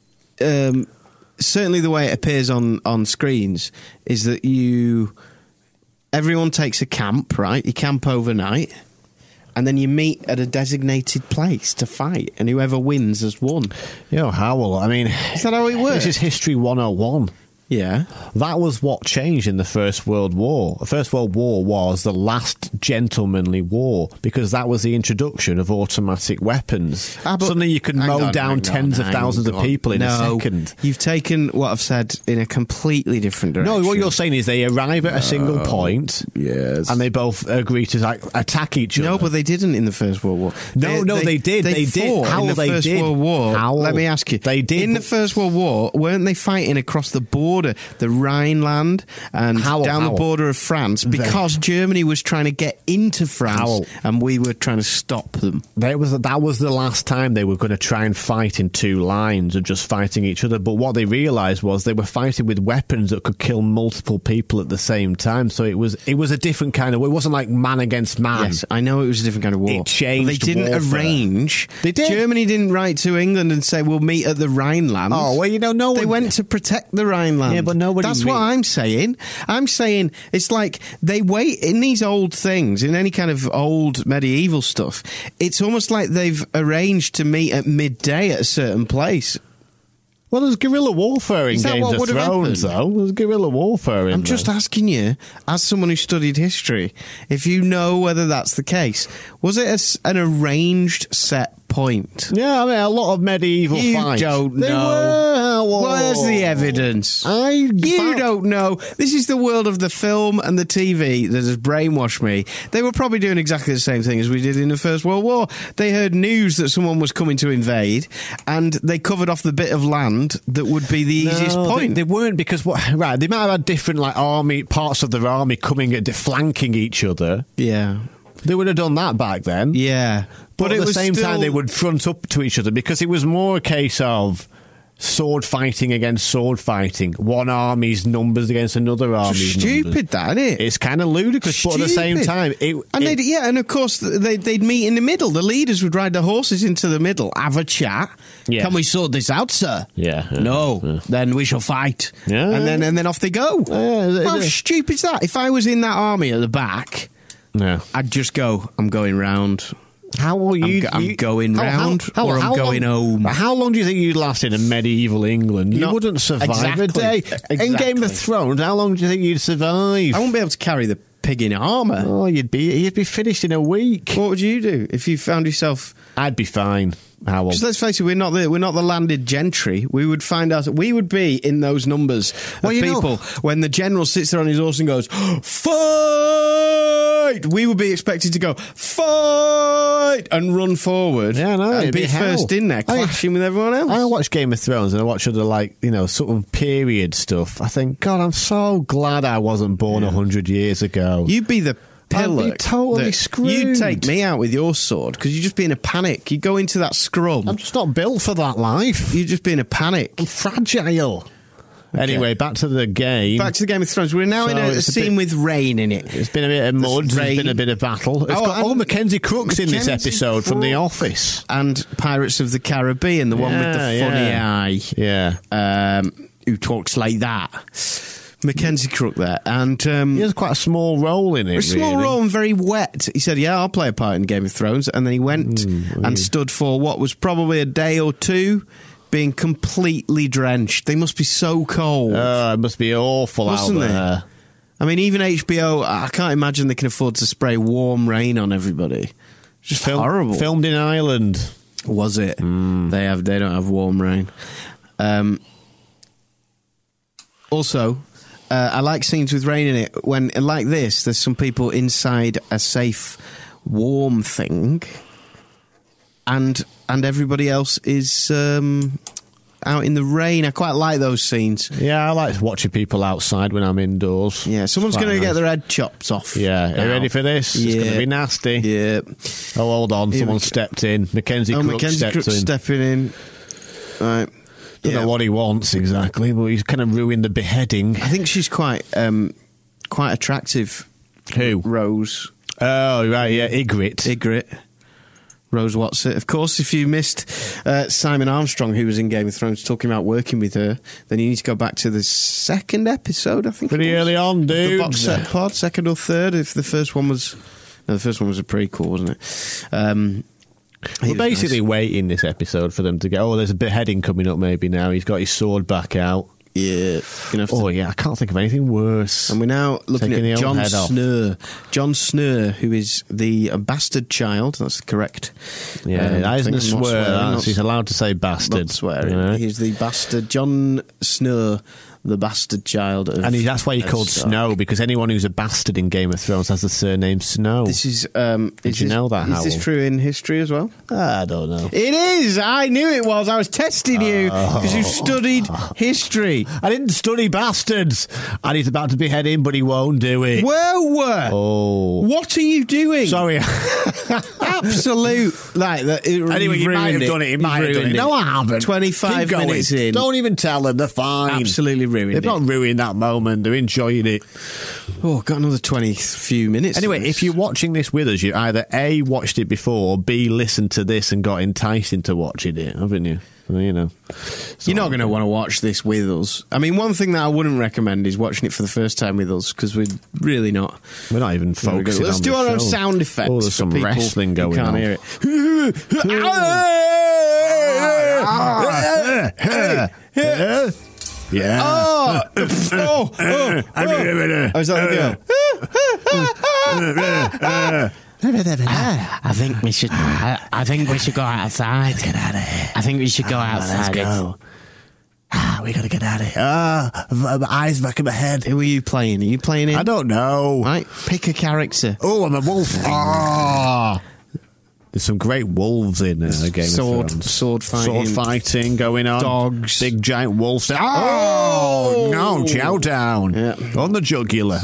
Speaker 2: Um, certainly, the way it appears on on screens is that you, everyone takes a camp, right? You camp overnight. And then you meet at a designated place to fight, and whoever wins has won.
Speaker 3: Yo, Howell. I mean,
Speaker 2: Is that how it works?
Speaker 3: this is History one oh one.
Speaker 2: Yeah.
Speaker 3: That was what changed in the First World War. The First World War was the last gentlemanly war because that was the introduction of automatic weapons.
Speaker 2: Ah, but-
Speaker 3: Suddenly you could
Speaker 2: hang
Speaker 3: mow
Speaker 2: on,
Speaker 3: down
Speaker 2: hang
Speaker 3: tens
Speaker 2: on,
Speaker 3: of thousands
Speaker 2: hang
Speaker 3: of
Speaker 2: on.
Speaker 3: people in
Speaker 2: no,
Speaker 3: a second.
Speaker 2: You've taken what I've said in a completely different direction.
Speaker 3: No, what you're saying is they arrive at a single point
Speaker 2: Yes.
Speaker 3: and they both agree to like, attack each other.
Speaker 2: No, but they didn't in the First World War.
Speaker 3: No, no, they did. They did.
Speaker 2: fought
Speaker 3: How
Speaker 2: in the
Speaker 3: they
Speaker 2: First
Speaker 3: did.
Speaker 2: World War.
Speaker 3: How?
Speaker 2: Let me ask you.
Speaker 3: They did,
Speaker 2: In the
Speaker 3: but-
Speaker 2: First World War, weren't they fighting across the border, the Rhineland, and
Speaker 3: How?
Speaker 2: down
Speaker 3: How?
Speaker 2: the border of France because Germany was trying to get into France
Speaker 3: How?
Speaker 2: and we were trying to stop them?
Speaker 3: That was that was the last time they were going to try and fight in two lines of just fighting each other. But what they realised was they were fighting with weapons that could kill multiple people at the same time. So it was it was a different kind of. It wasn't like man against man.
Speaker 2: Yes, I know it was a different kind of war.
Speaker 3: It changed
Speaker 2: But they didn't
Speaker 3: warfare.
Speaker 2: arrange.
Speaker 3: They did.
Speaker 2: Germany didn't write to England and say, we'll meet at the Rhineland.
Speaker 3: Oh well, you know, no
Speaker 2: They
Speaker 3: one
Speaker 2: went to protect the Rhineland land.
Speaker 3: Yeah, but nobody
Speaker 2: That's
Speaker 3: re-
Speaker 2: what I'm saying. I'm saying it's like they wait in these old things, in any kind of old medieval stuff. It's almost like they've arranged to meet at midday at a certain place.
Speaker 3: Well, there's guerrilla warfare in
Speaker 2: Is that
Speaker 3: Games
Speaker 2: what
Speaker 3: of
Speaker 2: would have
Speaker 3: Thrones,
Speaker 2: happened?
Speaker 3: though. There's guerrilla warfare in
Speaker 2: I'm just
Speaker 3: there.
Speaker 2: asking you, as someone who studied history, if you know whether that's the case. Was it a s an arranged set point?
Speaker 3: Yeah, I mean, a lot of medieval
Speaker 2: You
Speaker 3: fights.
Speaker 2: don't
Speaker 3: They
Speaker 2: know.
Speaker 3: were. Whoa.
Speaker 2: Where's the evidence?
Speaker 3: I
Speaker 2: You
Speaker 3: found-
Speaker 2: don't know. This is the world of the film and the T V that has brainwashed me. They were probably doing exactly the same thing as we did in the First World War. They heard news that someone was coming to invade, and they covered off the bit of land that would be the easiest
Speaker 3: No,
Speaker 2: point.
Speaker 3: They, they weren't because what? Right, they might have had different like army parts of their army coming at flanking each other.
Speaker 2: yeah.
Speaker 3: They would have done that back then.
Speaker 2: Yeah.
Speaker 3: But, at
Speaker 2: it
Speaker 3: the
Speaker 2: was
Speaker 3: same
Speaker 2: still-
Speaker 3: time, they would front up to each other because it was more a case of sword fighting against sword fighting. One army's numbers against another army's
Speaker 2: stupid,
Speaker 3: numbers.
Speaker 2: that, isn't it?
Speaker 3: It's kind of ludicrous, but at the same
Speaker 2: Stupid.
Speaker 3: time, it,
Speaker 2: And
Speaker 3: it-
Speaker 2: they'd, yeah, and of course they'd, they'd meet in the middle. The leaders would ride their horses into the middle, have a chat.
Speaker 3: Yeah.
Speaker 2: Can we sort this out, sir?
Speaker 3: Yeah, yeah,
Speaker 2: no.
Speaker 3: yeah.
Speaker 2: Then we shall fight.
Speaker 3: Yeah.
Speaker 2: And then and then off they go.
Speaker 3: Yeah,
Speaker 2: How
Speaker 3: it- it-
Speaker 2: stupid's that? If I was in that army at the back,
Speaker 3: yeah.
Speaker 2: I'd just go, I'm going round.
Speaker 3: How will you?
Speaker 2: I'm go- I'm
Speaker 3: you-
Speaker 2: going round, or I'm going
Speaker 3: long,
Speaker 2: home.
Speaker 3: How long do you think you'd last in a medieval England? You
Speaker 2: Not-
Speaker 3: wouldn't survive
Speaker 2: exactly.
Speaker 3: a day. In Game
Speaker 2: Exactly.
Speaker 3: of Thrones, how long do you think you'd survive?
Speaker 2: I won't be able to carry the pig in armour.
Speaker 3: Oh, you'd be you'd be finished in a week.
Speaker 2: What would you do if you found yourself...
Speaker 3: I'd be fine. How?
Speaker 2: Because let's face it, we're not the we're not the landed gentry. We would find out we would be in those numbers of
Speaker 3: Well, you know-
Speaker 2: people when the general sits there on his horse and goes, "Fight!" We would be expected to go, "Fight!" and run forward.
Speaker 3: Yeah, no,
Speaker 2: and
Speaker 3: it'd
Speaker 2: be,
Speaker 3: be hell.
Speaker 2: first in there,
Speaker 3: I-
Speaker 2: clashing with everyone else.
Speaker 3: I watch Game of Thrones and I watch other, like, you know, sort of period stuff. I think, God, I'm so glad I wasn't born a hundred years ago.
Speaker 2: You'd be the
Speaker 3: I'd be
Speaker 2: pillock.
Speaker 3: totally
Speaker 2: that-
Speaker 3: screwed.
Speaker 2: You'd take me out with your sword because you'd just be in a panic. You'd go into that scrum.
Speaker 3: I'm just not built for that life.
Speaker 2: You'd just be in a panic.
Speaker 3: I'm fragile. Anyway, back to the game.
Speaker 2: Back to the Game of Thrones. We're now
Speaker 3: So
Speaker 2: in a, a
Speaker 3: it's a
Speaker 2: scene
Speaker 3: bit-
Speaker 2: with rain in it.
Speaker 3: It's been a bit of mud. There's
Speaker 2: rain.
Speaker 3: been a bit of battle. It's
Speaker 2: Oh,
Speaker 3: got all
Speaker 2: and
Speaker 3: Mackenzie Crooks in this
Speaker 2: Mackenzie
Speaker 3: episode from The
Speaker 2: Crook.
Speaker 3: Office.
Speaker 2: And Pirates of the Caribbean, the one with the
Speaker 3: Yeah,
Speaker 2: funny
Speaker 3: yeah.
Speaker 2: eye, um, who talks like that. Mackenzie Crook there. And um,
Speaker 3: He has quite a small role in it.
Speaker 2: a small
Speaker 3: really.
Speaker 2: role and very wet. He said, yeah, I'll play a part in Game of Thrones. And then he went
Speaker 3: Hmm,
Speaker 2: and stood for what was probably a day or two being completely drenched. They must be so cold.
Speaker 3: Oh, it must be awful
Speaker 2: Mustn't
Speaker 3: out
Speaker 2: they?
Speaker 3: there.
Speaker 2: I mean, even H B O, I can't imagine they can afford to spray warm rain on everybody. Just
Speaker 3: Film-
Speaker 2: horrible.
Speaker 3: Filmed in Ireland.
Speaker 2: Was it?
Speaker 3: Hmm.
Speaker 2: They have. They don't have warm rain. Um, also, uh, I like scenes with rain in it. When like this, there's some people inside a safe, warm thing, and and everybody else is um, out in the rain. I quite like those scenes.
Speaker 3: Yeah, I like watching people outside when I'm indoors.
Speaker 2: Yeah, someone's
Speaker 3: Quite
Speaker 2: going to
Speaker 3: nice.
Speaker 2: get their head chopped off.
Speaker 3: Yeah, are you
Speaker 2: now.
Speaker 3: ready for this? It's going
Speaker 2: Yeah.
Speaker 3: to be nasty.
Speaker 2: Yeah.
Speaker 3: Oh, hold on.
Speaker 2: Here
Speaker 3: Someone
Speaker 2: we go.
Speaker 3: stepped in. Mackenzie
Speaker 2: Oh,
Speaker 3: Crook
Speaker 2: Mackenzie
Speaker 3: stepped
Speaker 2: Crook
Speaker 3: in.
Speaker 2: stepping in. Right.
Speaker 3: Don't
Speaker 2: Yeah.
Speaker 3: know what he wants exactly, but he's kind of ruined the beheading.
Speaker 2: I think she's quite um, quite attractive.
Speaker 3: Who?
Speaker 2: Rose.
Speaker 3: Oh, right, yeah, Ygritte.
Speaker 2: Ygritte. Rose Watson. Of course, if you missed uh, Simon Armstrong, who was in Game of Thrones, talking about working with her, then you need to go back to the second episode, I think.
Speaker 3: Pretty
Speaker 2: it was,
Speaker 3: early on,
Speaker 2: of the
Speaker 3: dude.
Speaker 2: box set pod, second or third, if the first one was... No, the first one was a prequel, wasn't it? Um, he
Speaker 3: We're
Speaker 2: was
Speaker 3: basically
Speaker 2: nice.
Speaker 3: waiting this episode for them to go, oh, there's a beheading coming up maybe now. He's got his sword back out.
Speaker 2: Yeah. You know,
Speaker 3: Oh, yeah, I can't think of anything worse.
Speaker 2: And we're now looking
Speaker 3: Taking the
Speaker 2: at
Speaker 3: old
Speaker 2: Jon
Speaker 3: head off.
Speaker 2: Snur. Jon Snur, who is the uh, bastard child. That's correct.
Speaker 3: Yeah,
Speaker 2: Um,
Speaker 3: that isn't
Speaker 2: I
Speaker 3: a
Speaker 2: think I'm not
Speaker 3: swear.
Speaker 2: swearing,
Speaker 3: That's,
Speaker 2: not-
Speaker 3: he's allowed to say bastard.
Speaker 2: Not swearing.
Speaker 3: you know?
Speaker 2: He's the bastard. Jon Snur, the bastard child of...
Speaker 3: And he, that's why he's
Speaker 2: Ned
Speaker 3: called
Speaker 2: Stark.
Speaker 3: Snow, because anyone who's a bastard in Game of Thrones has the surname Snow.
Speaker 2: This is... Um,
Speaker 3: Did
Speaker 2: is
Speaker 3: you
Speaker 2: this,
Speaker 3: know that,
Speaker 2: Is this
Speaker 3: Howell?
Speaker 2: true in history as well?
Speaker 3: I don't know.
Speaker 2: It is! I knew it was. I was testing you because you've studied history.
Speaker 3: I didn't study bastards. And he's about to behead him, but he won't do it.
Speaker 2: Whoa!
Speaker 3: Oh.
Speaker 2: What are you doing?
Speaker 3: Sorry.
Speaker 2: Absolute... Like, that, it,
Speaker 3: Anyway,
Speaker 2: you've
Speaker 3: you might
Speaker 2: ruined
Speaker 3: have done it. You
Speaker 2: You've
Speaker 3: might have done
Speaker 2: ruined
Speaker 3: it. No, I haven't.
Speaker 2: twenty-five
Speaker 3: Keep going.
Speaker 2: minutes in.
Speaker 3: Don't even tell them. They're fine.
Speaker 2: Absolutely ruined
Speaker 3: They've
Speaker 2: it.
Speaker 3: not ruined that moment. They're enjoying it.
Speaker 2: Oh, got another twenty few minutes.
Speaker 3: Anyway,
Speaker 2: of this.
Speaker 3: if you're watching this with us, you either A, watched it before, or B, listened to this and got enticed into watching it, haven't you? you know.
Speaker 2: You're not going to want to watch this with us. I mean, one thing that I wouldn't recommend is watching it for the first time with us, because we're really not.
Speaker 3: We're not even focusing.
Speaker 2: Let's
Speaker 3: on
Speaker 2: do
Speaker 3: the
Speaker 2: our own
Speaker 3: show.
Speaker 2: sound effects.
Speaker 3: Oh, there's some
Speaker 2: for people
Speaker 3: wrestling
Speaker 2: who
Speaker 3: going
Speaker 2: can't
Speaker 3: on.
Speaker 2: hear it.
Speaker 3: Yeah.
Speaker 2: Oh, oh, oh, oh. Oh, is that the girl?
Speaker 4: I, I think we should. I, I think we should go outside. Get out of here. I think we should go outside.
Speaker 3: Let's go. Ah, we gotta get out of here. Ah, my eyes back in my head.
Speaker 2: Who are you playing? Are you playing it?
Speaker 3: I don't know.
Speaker 2: Right, pick a character.
Speaker 3: Oh, I'm a wolf. Ah. There's some great wolves in uh, Game
Speaker 2: Sword,
Speaker 3: of Thrones.
Speaker 2: sword fighting,
Speaker 3: Sword fighting going on.
Speaker 2: dogs,
Speaker 3: big giant wolves. Oh,
Speaker 2: Oh!
Speaker 3: no, chow down
Speaker 2: Yeah.
Speaker 3: on the jugular.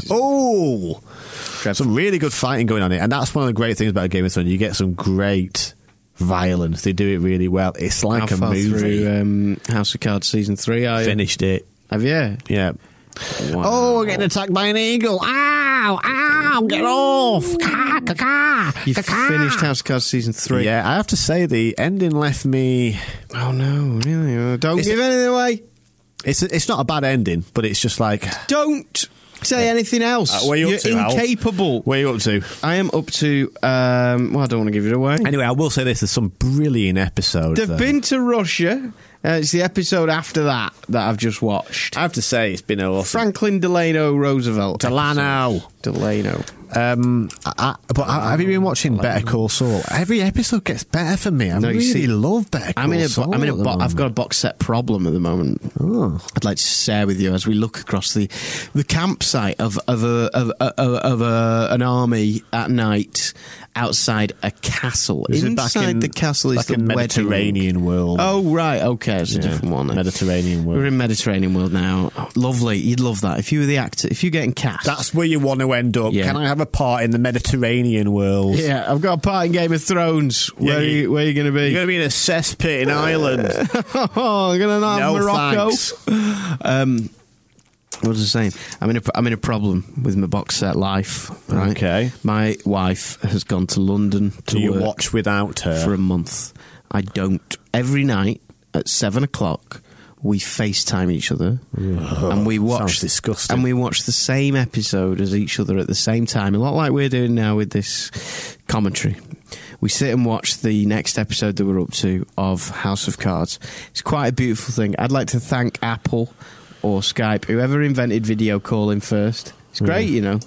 Speaker 3: Oh, some really good fighting going on here, and that's one of the great things about Game of Thrones. You get some great violence. They do it really well. It's like
Speaker 2: How
Speaker 3: a
Speaker 2: far
Speaker 3: movie.
Speaker 2: through um, House of Cards season three? Are you?
Speaker 3: Finished it.
Speaker 2: Have you?
Speaker 3: Yeah.
Speaker 2: Wow.
Speaker 3: Oh, we're getting attacked by an eagle. Ow, ow, get off. Caw, caw, caw,
Speaker 2: You
Speaker 3: caw.
Speaker 2: finished House of Cards season three?
Speaker 3: Yeah, I have to say the ending left me.
Speaker 2: Oh no, really? Oh, don't
Speaker 3: It's-
Speaker 2: give anything away.
Speaker 3: It's it's not a bad ending, but it's just like.
Speaker 2: Don't say anything else.
Speaker 3: Uh, where you
Speaker 2: You're
Speaker 3: up to, Al?
Speaker 2: incapable.
Speaker 3: Where are you up to?
Speaker 2: I am up to. Um, well, I don't want to give it away.
Speaker 3: Anyway, I will say this: there's some brilliant episodes.
Speaker 2: They've
Speaker 3: there.
Speaker 2: been to Russia. Uh, it's the episode after that that I've just watched.
Speaker 3: I have to say, it's been awesome.
Speaker 2: Franklin Delano Roosevelt.
Speaker 3: Delano.
Speaker 2: episode. Delano.
Speaker 3: Um, I, I, but I, have you been watching Better Call Saul? Every episode gets better for me. I
Speaker 2: No, you
Speaker 3: really
Speaker 2: see-
Speaker 3: love Better Call
Speaker 2: I'm in a.
Speaker 3: Saul.
Speaker 2: Bo- I'm in a.
Speaker 3: at the
Speaker 2: Bo- I've
Speaker 3: moment.
Speaker 2: got a box set problem at the moment.
Speaker 3: Oh.
Speaker 2: I'd like to share with you as we look across the the campsite of of a of, of, of a, an army at night outside a castle.
Speaker 3: Is it
Speaker 2: Inside
Speaker 3: back in,
Speaker 2: the castle is
Speaker 3: back
Speaker 2: the
Speaker 3: in
Speaker 2: wedding.
Speaker 3: Mediterranean world.
Speaker 2: Oh right, okay, it's a
Speaker 3: Yeah,
Speaker 2: different one. then.
Speaker 3: Mediterranean world.
Speaker 2: We're in Mediterranean world now. Oh, lovely, you'd love that if you were the actor. If you're getting cast,
Speaker 3: That's where you want to end up.
Speaker 2: Yeah.
Speaker 3: Can I have a part in the Mediterranean world?
Speaker 2: yeah. I've got a part in Game of Thrones. Where
Speaker 3: Yeah,
Speaker 2: are
Speaker 3: you-
Speaker 2: you, where are you going to be?
Speaker 3: You're going to be in a cesspit in Ireland.
Speaker 2: oh, I'm going to not have
Speaker 3: No
Speaker 2: Morocco.
Speaker 3: thanks.
Speaker 2: Um, what was I saying? I'm in a I'm in a problem with my box set life. Right?
Speaker 3: Okay.
Speaker 2: My wife has gone to London to
Speaker 3: Do you
Speaker 2: work
Speaker 3: watch without her?
Speaker 2: for a month. I don't. Every night at seven o'clock, we FaceTime each other, and we watch.
Speaker 3: sounds disgusting.
Speaker 2: And we watch the same episode as each other at the same time, a lot like we're doing now with this commentary. We sit and watch the next episode that we're up to of House of Cards. It's quite a beautiful thing. I'd like to thank Apple or Skype, whoever invented video calling first. It's great, you know.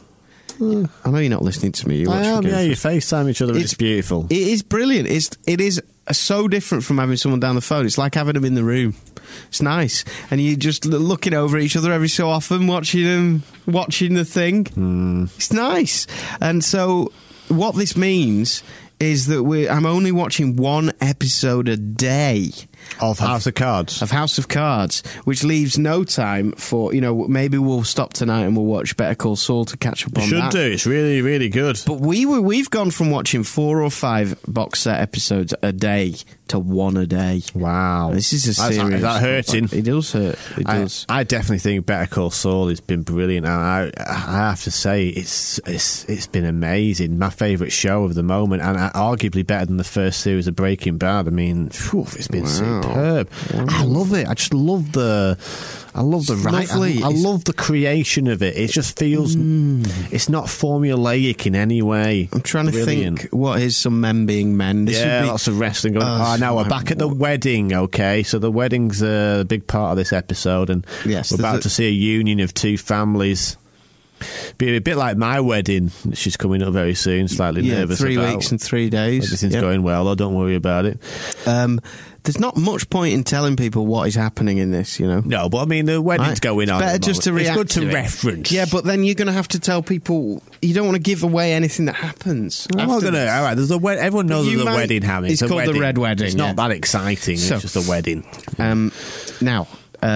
Speaker 2: I know you're not listening to me. You're
Speaker 3: I
Speaker 2: watching
Speaker 3: am,
Speaker 2: Game
Speaker 3: yeah,
Speaker 2: of
Speaker 3: you
Speaker 2: Thrones.
Speaker 3: FaceTime each other. It's,
Speaker 2: It's-
Speaker 3: beautiful.
Speaker 2: It is brilliant. It's it is so different from having someone down the phone. It's like having them in the room. It's nice, and you're just l- looking over at each other every so often, watching them, watching the thing.
Speaker 3: Hmm.
Speaker 2: It's nice, and so what this means is that we I'm only watching one episode a day
Speaker 3: Of House of Cards.
Speaker 2: of House of Cards, which leaves no time for, you know, maybe we'll stop tonight and we'll watch Better Call Saul to catch up
Speaker 3: You
Speaker 2: on
Speaker 3: should
Speaker 2: that.
Speaker 3: do. It's really, really good.
Speaker 2: But we were we've gone from watching four or five box set episodes a day to one a day.
Speaker 3: Wow.
Speaker 2: This is a
Speaker 3: That's-
Speaker 2: serious.
Speaker 3: Is that hurting?
Speaker 2: It does hurt. It
Speaker 3: I,
Speaker 2: does.
Speaker 3: I definitely think Better Call Saul has been brilliant. And I, I have to say, it's it's it's been amazing. My favourite show of the moment, and arguably better than the first series of Breaking Bad. I mean, phew, it's been
Speaker 2: Wow.
Speaker 3: superb. I love it. I just love the, I love the
Speaker 2: It's
Speaker 3: right.
Speaker 2: lovely.
Speaker 3: I, I
Speaker 2: It's-
Speaker 3: love the creation of it. It just feels, it's not formulaic in any way.
Speaker 2: I'm trying to
Speaker 3: Brilliant.
Speaker 2: think. What is some men being men? This
Speaker 3: Yeah,
Speaker 2: would be,
Speaker 3: lots of wrestling going on.
Speaker 2: Oh,
Speaker 3: Oh, now we're
Speaker 2: my-
Speaker 3: back at the wedding, okay? So the wedding's a big part of this episode, and
Speaker 2: Yes,
Speaker 3: we're
Speaker 2: there's
Speaker 3: about
Speaker 2: a-
Speaker 3: to see a union of two families. Be a bit like my wedding, which is coming up very soon. Slightly
Speaker 2: yeah,
Speaker 3: nervous
Speaker 2: three
Speaker 3: about.
Speaker 2: weeks and three days.
Speaker 3: Everything's
Speaker 2: Yeah.
Speaker 3: going well, though. Don't worry about it.
Speaker 2: Um, there's not much point in telling people what is happening in this, you know.
Speaker 3: No, but I mean, the wedding's
Speaker 2: Right.
Speaker 3: going on.
Speaker 2: Better
Speaker 3: at the
Speaker 2: just to
Speaker 3: moment.
Speaker 2: react
Speaker 3: It's good to,
Speaker 2: to it.
Speaker 3: reference.
Speaker 2: Yeah, but then you're going to have to tell people. You don't want to give away anything that happens.
Speaker 3: I'm not
Speaker 2: afterwards.
Speaker 3: gonna. All right, there's a wed- everyone knows
Speaker 2: You
Speaker 3: there's a
Speaker 2: might-
Speaker 3: wedding happening.
Speaker 2: it's
Speaker 3: a
Speaker 2: called the
Speaker 3: wedding.
Speaker 2: Red Wedding,
Speaker 3: It's
Speaker 2: yeah.
Speaker 3: not that exciting.
Speaker 2: So-
Speaker 3: it's just a wedding.
Speaker 2: Um, now,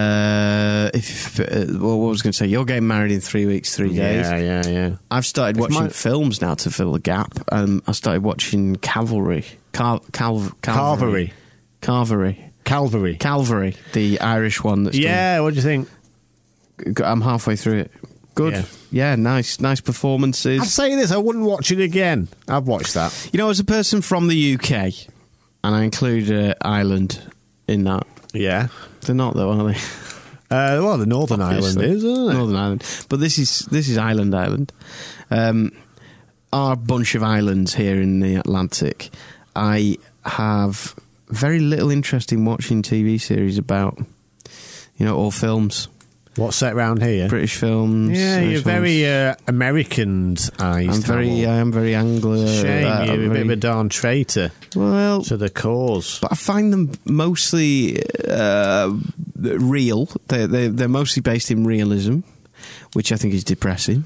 Speaker 2: uh, if uh, well, what was I going to say? You're getting married in three weeks, three days.
Speaker 3: Yeah, yeah, yeah.
Speaker 2: I've started
Speaker 3: If
Speaker 2: watching
Speaker 3: my-
Speaker 2: films now to fill the gap. Um, I started watching Cavalry. Cal- Cal- Calvary. Calvary.
Speaker 3: Calvary.
Speaker 2: Calvary, the Irish one. That's
Speaker 3: Yeah, what do you think?
Speaker 2: done. I'm halfway through it. Good.
Speaker 3: Yeah.
Speaker 2: Yeah, nice, nice performances.
Speaker 3: I'd say this. I wouldn't watch it again. I've watched that.
Speaker 2: You know, as a person from the U K, and I include uh, Ireland in that.
Speaker 3: Yeah.
Speaker 2: They're not, though, are they?
Speaker 3: Uh, well, the Northern
Speaker 2: Obviously.
Speaker 3: Ireland is, isn't it?
Speaker 2: Northern Ireland. But this is this is Island Island. Um, our bunch of islands here in the Atlantic. I have very little interest in watching T V series about, you know, or films.
Speaker 3: What's set round here?
Speaker 2: British films.
Speaker 3: Yeah,
Speaker 2: British
Speaker 3: you're very
Speaker 2: films.
Speaker 3: uh, Americanized.
Speaker 2: I'm very, I am very Anglo.
Speaker 3: Shame,
Speaker 2: uh,
Speaker 3: you're a
Speaker 2: very,
Speaker 3: bit of a darn traitor
Speaker 2: well,
Speaker 3: to the cause.
Speaker 2: but I find them mostly uh, real. They're, they're, they're mostly based in realism, which I think is depressing.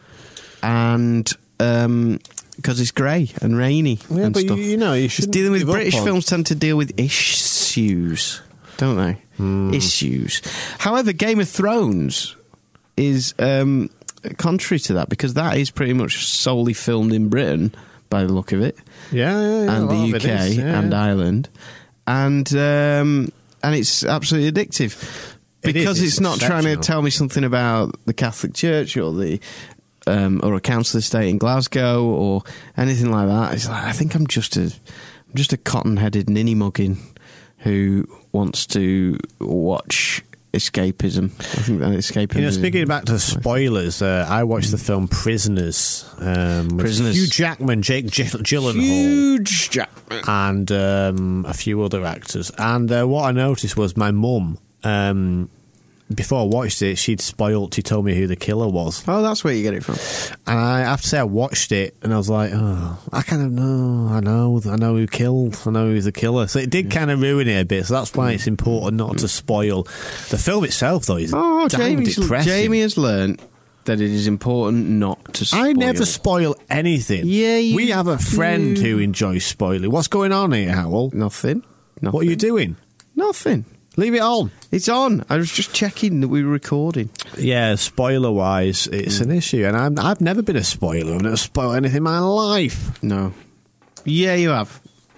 Speaker 2: And um, because it's grey and rainy
Speaker 3: Yeah,
Speaker 2: and
Speaker 3: but
Speaker 2: stuff.
Speaker 3: you, you know, you
Speaker 2: Just
Speaker 3: should
Speaker 2: dealing with British films tend to deal with issues, don't they?
Speaker 3: Mm.
Speaker 2: Issues. However, Game of Thrones is um, contrary to that, because that is pretty much solely filmed in Britain, by the look of it,
Speaker 3: Yeah, yeah, yeah,
Speaker 2: and
Speaker 3: a lot
Speaker 2: the
Speaker 3: of
Speaker 2: U
Speaker 3: it
Speaker 2: K
Speaker 3: is, yeah.
Speaker 2: and Ireland, and um, and it's absolutely addictive
Speaker 3: It
Speaker 2: because
Speaker 3: is,
Speaker 2: it's,
Speaker 3: it's
Speaker 2: not trying to
Speaker 3: exceptional.
Speaker 2: tell me something about the Catholic Church or the um, or a council estate in Glasgow or anything like that. It's like, I think I'm just a I'm just a cotton-headed ninny muggin who wants to watch escapism. I think that escapism.
Speaker 3: You know, speaking back to spoilers, uh, I watched the film Prisoners. Um, with
Speaker 2: Prisoners.
Speaker 3: Hugh Jackman, Jake Gy- Gyllenhaal,
Speaker 2: Huge Jackman.
Speaker 3: and um, a few other actors. And uh, what I noticed was my mum, um, before I watched it, she'd spoiled, she told me who the killer was.
Speaker 2: Oh, that's where you get it from.
Speaker 3: And I have to say, I watched it and I was like, oh, I kind of know, I know, I know who killed, I know who's the killer. So it did kind of ruin it a bit. So that's why it's important not to spoil. The film itself, though, is
Speaker 2: Oh,
Speaker 3: damn
Speaker 2: Jamie's,
Speaker 3: depressing.
Speaker 2: Jamie has learnt that it is important not to spoil.
Speaker 3: I never spoil anything.
Speaker 2: Yeah, you
Speaker 3: we have a friend
Speaker 2: do.
Speaker 3: who enjoys spoiling. What's going on here, Howell?
Speaker 2: Nothing. Nothing.
Speaker 3: What are you doing?
Speaker 2: Nothing.
Speaker 3: Leave it on.
Speaker 2: It's on. I was just checking that we were recording.
Speaker 3: Yeah, spoiler-wise, it's an issue. And I'm, I've never been a spoiler. I've never spoiled anything in my life.
Speaker 2: No. Yeah, you have.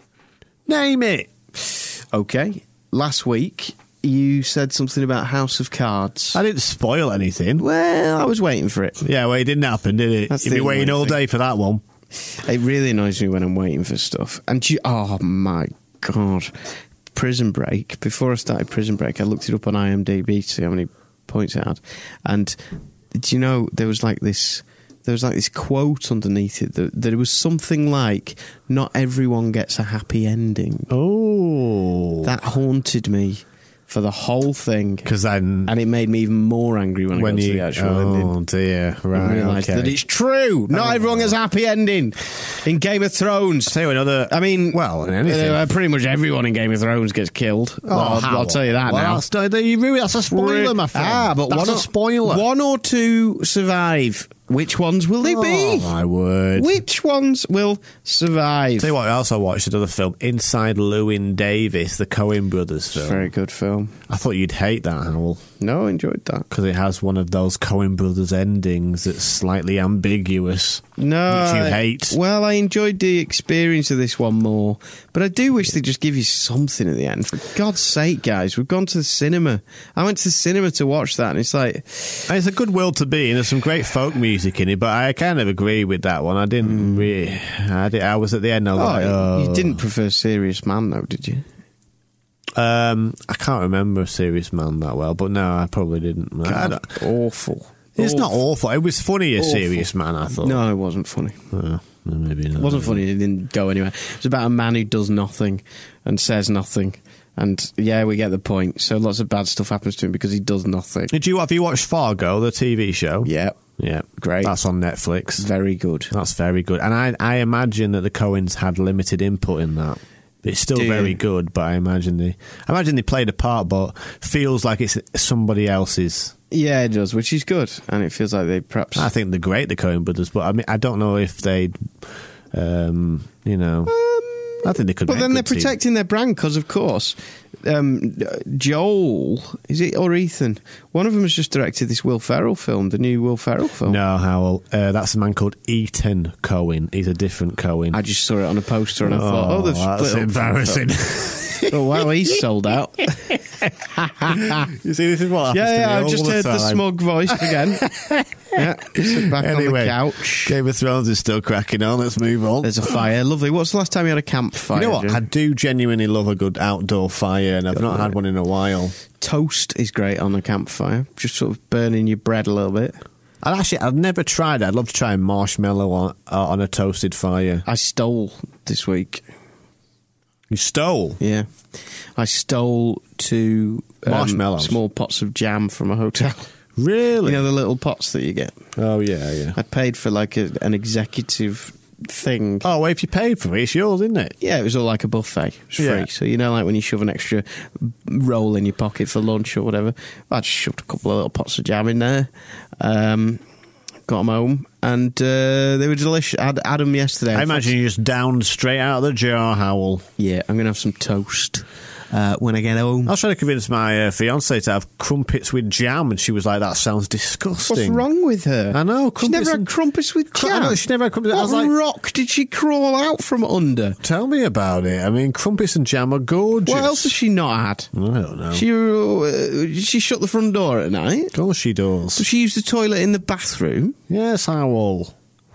Speaker 3: Name it.
Speaker 2: Okay. Last week, you said something about House of Cards.
Speaker 3: I didn't spoil anything.
Speaker 2: Well, I was waiting for it.
Speaker 3: Yeah, well, it didn't happen, did it?
Speaker 2: That's
Speaker 3: You've
Speaker 2: the
Speaker 3: been waiting
Speaker 2: annoying
Speaker 3: all
Speaker 2: thing.
Speaker 3: day for that one.
Speaker 2: It really annoys me when I'm waiting for stuff. And you, oh my God. Prison Break. Before I started Prison Break, I looked it up on I M D B to see how many points it had. And do you know, there was like this there was like this quote underneath it that, that it was something like, not everyone gets a happy ending.
Speaker 3: Oh.
Speaker 2: That haunted me for the whole thing.
Speaker 3: Because then...
Speaker 2: And it made me even more angry when,
Speaker 3: when
Speaker 2: I got
Speaker 3: you...
Speaker 2: to the actual
Speaker 3: oh,
Speaker 2: ending.
Speaker 3: dear.
Speaker 2: I
Speaker 3: Right,
Speaker 2: realised
Speaker 3: okay.
Speaker 2: that it's true. Not
Speaker 3: Oh.
Speaker 2: everyone has a happy ending in Game of Thrones.
Speaker 3: Tell you another...
Speaker 2: I mean,
Speaker 3: well, in anything.
Speaker 2: uh, pretty much everyone in Game of Thrones gets killed.
Speaker 3: Oh,
Speaker 2: I'll,
Speaker 3: how?
Speaker 2: I'll tell you that
Speaker 3: well,
Speaker 2: now.
Speaker 3: That's, no, you really, that's a spoiler, my friend.
Speaker 2: Ah, but
Speaker 3: that's
Speaker 2: one
Speaker 3: a
Speaker 2: or,
Speaker 3: spoiler.
Speaker 2: One or two survive. Which ones will they
Speaker 3: Oh,
Speaker 2: be?
Speaker 3: my word.
Speaker 2: Which ones will survive?
Speaker 3: Tell you what, I also watched another film, Inside Llewyn Davis, the Coen Brothers film.
Speaker 2: Very good film.
Speaker 3: I thought you'd hate that, Howell,
Speaker 2: No, I enjoyed that.
Speaker 3: because it has one of those Coen Brothers endings that's slightly ambiguous.
Speaker 2: No,
Speaker 3: Which you
Speaker 2: I-
Speaker 3: hate.
Speaker 2: Well, I enjoyed the experience of this one more, but I do wish they'd just give you something at the end. For God's sake, guys, we've gone to the cinema. I went to the cinema to watch that, and it's like,
Speaker 3: And it's a good world to be in. There's some great folk music in it, but I kind of agree with that one. I didn't really... I, did, I was at the end, I was
Speaker 2: oh,
Speaker 3: like, oh...
Speaker 2: you didn't prefer Serious Man, though, did you?
Speaker 3: Um, I can't remember Serious Man that well, but no, I probably didn't. I
Speaker 2: God,
Speaker 3: don't-
Speaker 2: awful.
Speaker 3: it's
Speaker 2: Awful.
Speaker 3: not awful. It was funny, a
Speaker 2: Awful.
Speaker 3: Serious Man, I thought.
Speaker 2: No, it wasn't funny.
Speaker 3: Oh, maybe not.
Speaker 2: It wasn't funny. It didn't go anywhere. It's about a man who does nothing and says nothing. And yeah, we get the point. So lots of bad stuff happens to him because he does nothing.
Speaker 3: Did you have you watched Fargo, the T V show?
Speaker 2: Yeah,
Speaker 3: Yeah,
Speaker 2: Great.
Speaker 3: That's on Netflix.
Speaker 2: very good.
Speaker 3: That's very good. And I, I imagine that the Coens had limited input in that. It's still
Speaker 2: Do
Speaker 3: very
Speaker 2: you?
Speaker 3: good, but I imagine they, I imagine they played a part, but feels like it's somebody else's.
Speaker 2: Yeah, it does, which is good. And it feels like they perhaps...
Speaker 3: I think they're great, the Coen brothers, but I mean, I don't know if they, um, you know, I think they could.
Speaker 2: But
Speaker 3: make
Speaker 2: then they're
Speaker 3: good T V.
Speaker 2: protecting their brand because, of course, um, Joel, is it, or Ethan? One of them has just directed this Will Ferrell film, the new Will Ferrell film.
Speaker 3: No, Howell. Uh, that's a man called Ethan Coen. He's a different Coen.
Speaker 2: I just saw it on a poster and I thought, oh, they've
Speaker 3: that's
Speaker 2: split up.
Speaker 3: embarrassing.
Speaker 2: Oh, wow, he's sold out.
Speaker 3: You see, this is what happens
Speaker 2: Yeah,
Speaker 3: to
Speaker 2: yeah,
Speaker 3: me
Speaker 2: I've
Speaker 3: all
Speaker 2: just
Speaker 3: the
Speaker 2: heard the
Speaker 3: time.
Speaker 2: smug voice again. Yeah, sit back
Speaker 3: Anyway,
Speaker 2: on the couch.
Speaker 3: Game of Thrones is still cracking on. Let's move on.
Speaker 2: There's a fire. Lovely. What's the last time you had a campfire?
Speaker 3: You know what?
Speaker 2: Jim?
Speaker 3: I do genuinely love a good outdoor fire, and I've not had one in a while.
Speaker 2: Toast is great on a campfire. Just sort of burning your bread a little bit.
Speaker 3: And actually, I've never tried it. I'd love to try a marshmallow on, uh, on a toasted fire.
Speaker 2: I stole this week.
Speaker 3: You stole?
Speaker 2: Yeah. I stole two um,
Speaker 3: Marshmallows?
Speaker 2: small pots of jam from a hotel.
Speaker 3: Really?
Speaker 2: You know the little pots that you get?
Speaker 3: Oh, yeah, yeah.
Speaker 2: I paid for like a, an executive thing.
Speaker 3: Oh, well, if you paid for it, it's yours, isn't it?
Speaker 2: Yeah, it was all like a buffet. It was free.
Speaker 3: Yeah.
Speaker 2: So, you know, like when you shove an extra roll in your pocket for lunch or whatever, I just shoved a couple of little pots of jam in there. Um, got them home, and uh, they were delicious. I had, had them yesterday.
Speaker 3: I imagine you just downed straight out of the jar, Howell.
Speaker 2: Yeah, I'm going to have some toast uh, when I get home.
Speaker 3: I was trying to convince my uh, fiancée to have crumpets with jam, and she was like, that sounds disgusting.
Speaker 2: What's wrong with her?
Speaker 3: I know.
Speaker 2: She never had
Speaker 3: and-
Speaker 2: crumpets with
Speaker 3: Cr-
Speaker 2: jam.
Speaker 3: I know, she never had crumpets.
Speaker 2: What
Speaker 3: I was like,
Speaker 2: rock did she crawl out from under?
Speaker 3: tell me about it. I mean, crumpets and jam are gorgeous.
Speaker 2: What else has she not had?
Speaker 3: I don't know.
Speaker 2: She uh, did she shut the front door at night?
Speaker 3: Of course she does.
Speaker 2: Does she use the toilet in the bathroom?
Speaker 3: Yes, Howell.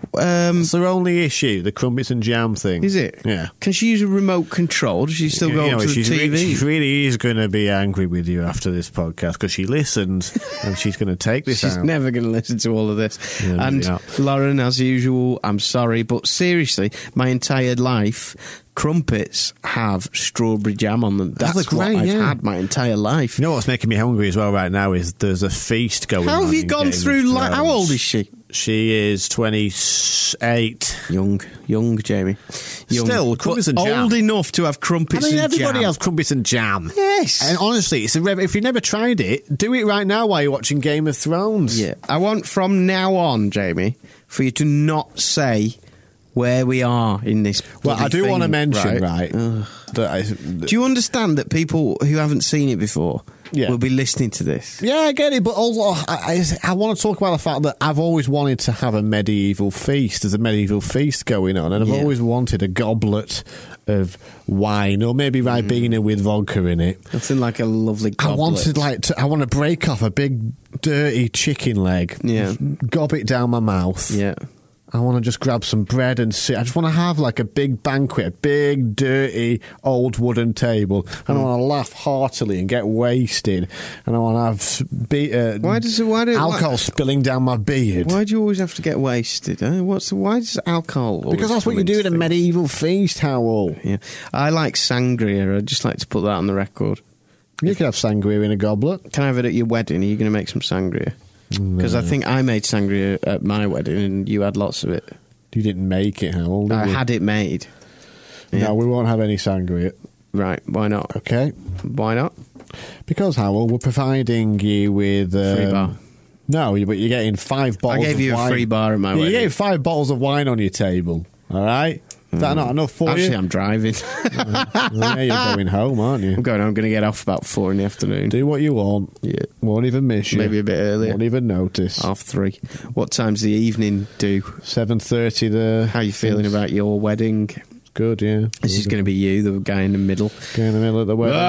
Speaker 2: Um,
Speaker 3: It's their only issue, the crumpets and jam thing.
Speaker 2: is it?
Speaker 3: Yeah.
Speaker 2: Can she use a remote control? Does she still go
Speaker 3: You
Speaker 2: up
Speaker 3: know,
Speaker 2: to the
Speaker 3: she's
Speaker 2: T V?
Speaker 3: re- she really is going to be angry with you after this podcast because she listens and she's going to take this
Speaker 2: She's
Speaker 3: out.
Speaker 2: never going to listen to all of this.
Speaker 3: Yeah, maybe
Speaker 2: and
Speaker 3: not.
Speaker 2: Lauren, as usual, I'm sorry, but seriously, my entire life, crumpets have strawberry jam on them. That's,
Speaker 3: That's great,
Speaker 2: what I've
Speaker 3: yeah.
Speaker 2: had my entire life.
Speaker 3: You know what's making me hungry as well right now is there's a feast going on.
Speaker 2: How have you
Speaker 3: in
Speaker 2: gone
Speaker 3: Game of
Speaker 2: through? Li- how
Speaker 3: Thrones.
Speaker 2: old is she?
Speaker 3: She is twenty-eight.
Speaker 2: Young, young, Jamie. Young.
Speaker 3: Still, crumpets
Speaker 2: But
Speaker 3: and jam.
Speaker 2: old enough to have
Speaker 3: I
Speaker 2: crumpets
Speaker 3: mean,
Speaker 2: and
Speaker 3: everybody
Speaker 2: jam.
Speaker 3: has crumpets and jam.
Speaker 2: Yes.
Speaker 3: And honestly, it's a rev- if you've never tried it, do it right now while you're watching Game of Thrones.
Speaker 2: Yeah, I want from now on, Jamie, for you to not say where we are in this.
Speaker 3: Well, I do
Speaker 2: bloody
Speaker 3: want to
Speaker 2: thing,
Speaker 3: mention,
Speaker 2: right?
Speaker 3: right, that I,
Speaker 2: Do you understand that people who haven't seen it before
Speaker 3: Yeah.
Speaker 2: will be listening to this?
Speaker 3: yeah, I get it, but also I, I, I want to talk about the fact that I've always wanted to have a medieval feast. There's a medieval feast going on, and I've
Speaker 2: Yeah.
Speaker 3: always wanted a goblet of wine, or maybe Ribena with vodka in it.
Speaker 2: Nothing like a lovely
Speaker 3: I
Speaker 2: goblet.
Speaker 3: wanted like to, I want to break off a big dirty chicken leg,
Speaker 2: Yeah.
Speaker 3: gob it down my mouth.
Speaker 2: Yeah.
Speaker 3: I want to just grab some bread and sit. I just want to have like a big banquet, a big, dirty, old wooden table. And I want to laugh heartily and get wasted. And I want to have s- be, uh,
Speaker 2: Why does it? Why do?
Speaker 3: alcohol
Speaker 2: Why,
Speaker 3: spilling down my beard.
Speaker 2: why do you always have to get wasted? Eh? What's the, why does alcohol? always
Speaker 3: Because that's what
Speaker 2: come
Speaker 3: you do
Speaker 2: into
Speaker 3: at a
Speaker 2: things?
Speaker 3: medieval feast, Howell.
Speaker 2: Yeah, I like sangria. I'd just like to put that on the record.
Speaker 3: You could have sangria in a goblet.
Speaker 2: Can I have it at your wedding? Are you going to make some sangria? Because I think I made sangria at my wedding, and you had lots of it.
Speaker 3: You didn't make it, Howell, did
Speaker 2: I
Speaker 3: you?
Speaker 2: had it made. Yeah.
Speaker 3: No, we won't have any sangria.
Speaker 2: Right? Why not?
Speaker 3: Okay?
Speaker 2: Why not?
Speaker 3: Because, Howell, we're providing you with... Um,
Speaker 2: Free bar.
Speaker 3: No, but you're getting five bottles
Speaker 2: I gave
Speaker 3: of
Speaker 2: you a
Speaker 3: wine.
Speaker 2: free bar at my
Speaker 3: Yeah, you
Speaker 2: wedding.
Speaker 3: gave five bottles of wine on your table, all right? Is that not enough for
Speaker 2: Actually,
Speaker 3: you?
Speaker 2: I'm driving.
Speaker 3: Yeah, you're going home, aren't you?
Speaker 2: I'm going. I'm going to get off about four in the afternoon.
Speaker 3: Do what you want.
Speaker 2: Yeah,
Speaker 3: Won't even miss you.
Speaker 2: maybe a bit earlier.
Speaker 3: Won't even notice.
Speaker 2: Half three. What time's the evening do?
Speaker 3: seven thirty the...
Speaker 2: How are you feeling about your wedding?
Speaker 3: Good, yeah.
Speaker 2: This is going to be you, the guy in the middle.
Speaker 3: Go in the middle of the wedding.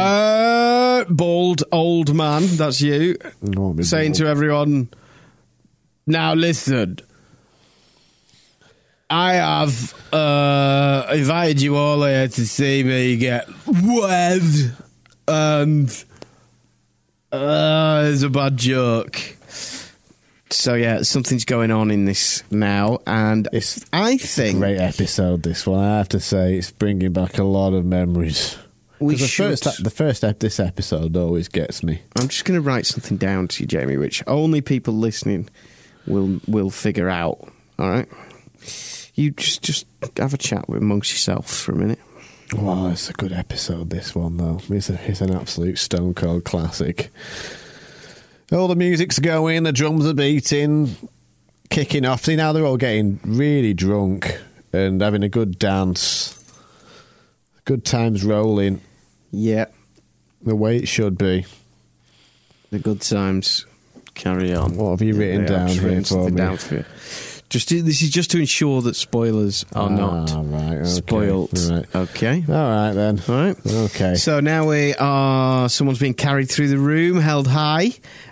Speaker 2: Uh, bald old man, that's you.
Speaker 3: Won't be
Speaker 2: Saying
Speaker 3: bold.
Speaker 2: to everyone, now listen, I have uh, invited you all here to see me get wed, and uh, it's a bad joke. So yeah, something's going on in this now, and
Speaker 3: It's
Speaker 2: I think
Speaker 3: Great episode, this one. I have to say, it's bringing back a lot of memories.
Speaker 2: we
Speaker 3: 'Cause the
Speaker 2: should.
Speaker 3: First, the first ep- this episode always gets me.
Speaker 2: I'm just going to write something down to you, Jamie, which only people listening will will figure out. All right, you just just have a chat with amongst yourself for a minute.
Speaker 3: Wow, it's a good episode, this one, though. It's, a, it's an absolute stone cold classic. All the music's going, the drums are beating, kicking off. See, now they're all getting really drunk and having a good dance. Good times rolling,
Speaker 2: Yeah,
Speaker 3: the way it should be.
Speaker 2: the good times carry on.
Speaker 3: What have you written
Speaker 2: Yeah, I've
Speaker 3: down
Speaker 2: just
Speaker 3: here
Speaker 2: written
Speaker 3: for
Speaker 2: something
Speaker 3: me?
Speaker 2: down for you. Just to, this is just to ensure that spoilers are not
Speaker 3: Ah, right, okay,
Speaker 2: spoiled.
Speaker 3: right.
Speaker 2: Okay.
Speaker 3: All right, then.
Speaker 2: All right.
Speaker 3: Okay.
Speaker 2: So now we are. Someone's being carried through the room, held high,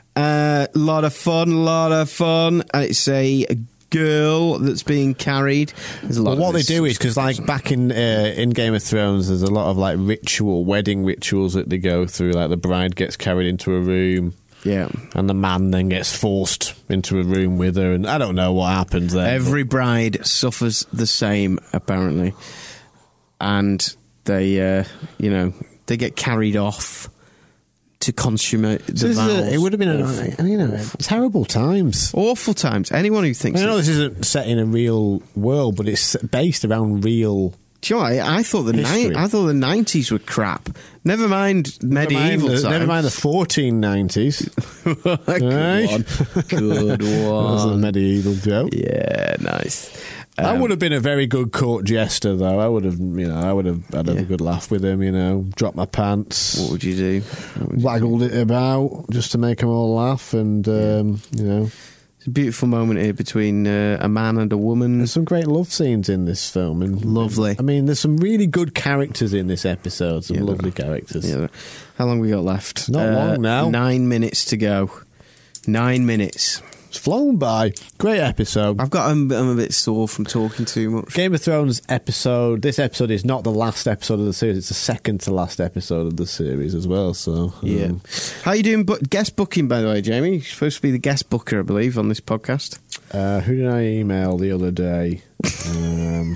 Speaker 2: A uh, lot of fun, lot of fun. And it's a girl that's being carried. There's a lot
Speaker 3: Well,
Speaker 2: of
Speaker 3: what they
Speaker 2: this
Speaker 3: do is
Speaker 2: stuff
Speaker 3: because, like,
Speaker 2: on.
Speaker 3: back in uh, in Game of Thrones, there's a lot of like ritual, wedding rituals that they go through. Like the bride gets carried into a room,
Speaker 2: Yeah.
Speaker 3: and the man then gets forced into a room with her, and I don't know what happens there.
Speaker 2: Every bride suffers the same, apparently. And they, uh, you know, they get carried off to consummate the
Speaker 3: So this is a-
Speaker 2: vows.
Speaker 3: it would have been,
Speaker 2: Awful.
Speaker 3: a, you know, terrible times.
Speaker 2: Awful times. Anyone who thinks...
Speaker 3: I know
Speaker 2: that-
Speaker 3: this isn't set in a real world, but it's based around real.
Speaker 2: Do you know what? I, I thought the
Speaker 3: History.
Speaker 2: ni- I thought the nineties were crap. Never mind medieval
Speaker 3: never mind,
Speaker 2: times.
Speaker 3: the, never mind the fourteen nineties.
Speaker 2: Good
Speaker 3: Right?
Speaker 2: one. Good
Speaker 3: That was a
Speaker 2: one.
Speaker 3: medieval joke.
Speaker 2: Yeah, nice.
Speaker 3: I
Speaker 2: Um,
Speaker 3: would have been a very good court jester, though. I would have, you know, I would have had
Speaker 2: Yeah.
Speaker 3: a good laugh with him. You know, dropped my pants,
Speaker 2: What would you do? What would you
Speaker 3: waggled it about just to make them all laugh, and um, you know,
Speaker 2: It's a beautiful moment here between uh, a man and a woman.
Speaker 3: there's some great love scenes in this film, and
Speaker 2: Lovely.
Speaker 3: I mean, there's some really good characters in this episode. Some
Speaker 2: Yeah, there
Speaker 3: lovely
Speaker 2: are.
Speaker 3: characters.
Speaker 2: Yeah. How long we got left? Uh,
Speaker 3: Not long now.
Speaker 2: Nine minutes to go. Nine minutes.
Speaker 3: It's flown by. Great episode.
Speaker 2: I've got. I'm, I'm a bit sore from talking too much.
Speaker 3: Game of Thrones episode. This episode is not the last episode of the series. It's the second to last episode of the series as well. So um,
Speaker 2: Yeah. How you doing? But guest booking, by the way, Jamie. You're supposed to be the guest booker, I believe, on this podcast.
Speaker 3: Uh, who did I email the other day? Um,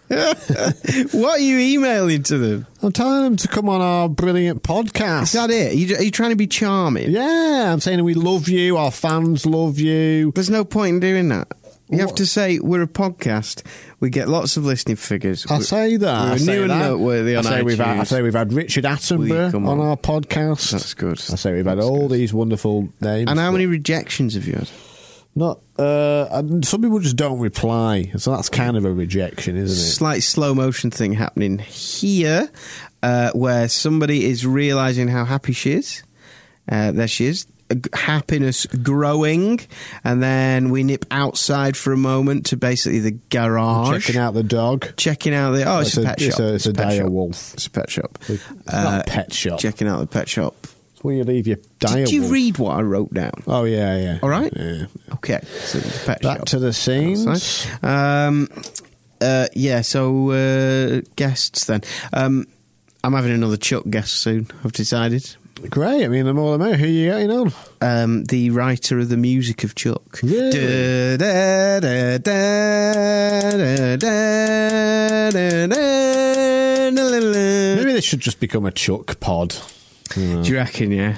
Speaker 2: What are you emailing to them?
Speaker 3: I'm telling them to come on our brilliant podcast.
Speaker 2: Is that it? Are you, are you trying to be charming?
Speaker 3: Yeah, I'm saying we love you. Our fans love you.
Speaker 2: There's no point in doing that. You have
Speaker 3: What?
Speaker 2: to say we're a podcast. We get lots of listening figures.
Speaker 3: I
Speaker 2: We're-
Speaker 3: say that.
Speaker 2: We're
Speaker 3: I say
Speaker 2: new and
Speaker 3: that.
Speaker 2: noteworthy on
Speaker 3: I say, we've had, I
Speaker 2: iTunes.
Speaker 3: say we've had Richard
Speaker 2: We
Speaker 3: Attenborough
Speaker 2: come
Speaker 3: on
Speaker 2: on.
Speaker 3: our podcast.
Speaker 2: That's good.
Speaker 3: I say we've had
Speaker 2: That's
Speaker 3: all
Speaker 2: good.
Speaker 3: these wonderful names.
Speaker 2: And how
Speaker 3: but
Speaker 2: many rejections have you had?
Speaker 3: Not. Uh, and some people just don't reply, so that's kind of a rejection, isn't it?
Speaker 2: Slight slow motion thing happening here, uh, where somebody is realizing how happy she is. Uh, there she is. Uh, g- Happiness growing, and then we nip outside for a moment to basically the garage,
Speaker 3: Checking out the dog.
Speaker 2: checking out the. Oh, it's,
Speaker 3: It's
Speaker 2: a
Speaker 3: a-
Speaker 2: pet
Speaker 3: it's
Speaker 2: shop.
Speaker 3: a- it's a
Speaker 2: pet
Speaker 3: dire
Speaker 2: shop.
Speaker 3: wolf.
Speaker 2: It's a pet shop.
Speaker 3: It's not a pet shop.
Speaker 2: Checking out the pet shop.
Speaker 3: Where you leave your dire
Speaker 2: Did you
Speaker 3: wolf.
Speaker 2: read what I wrote down?
Speaker 3: Oh yeah, yeah.
Speaker 2: All right.
Speaker 3: Yeah.
Speaker 2: Okay, so it's a pet
Speaker 3: Back
Speaker 2: shop.
Speaker 3: to the scenes.
Speaker 2: That's nice. Um, uh, yeah, so uh, guests then. Um, I'm having another Chuck guest soon, I've decided.
Speaker 3: Great. I mean, the more the merrier. Who are you getting on?
Speaker 2: Um, the writer of the music of Chuck.
Speaker 3: Really?
Speaker 2: Da, da, da, da, da, da, da, da, da, da, da.
Speaker 3: Maybe this should just become a Chuck pod.
Speaker 2: Do you reckon, yeah?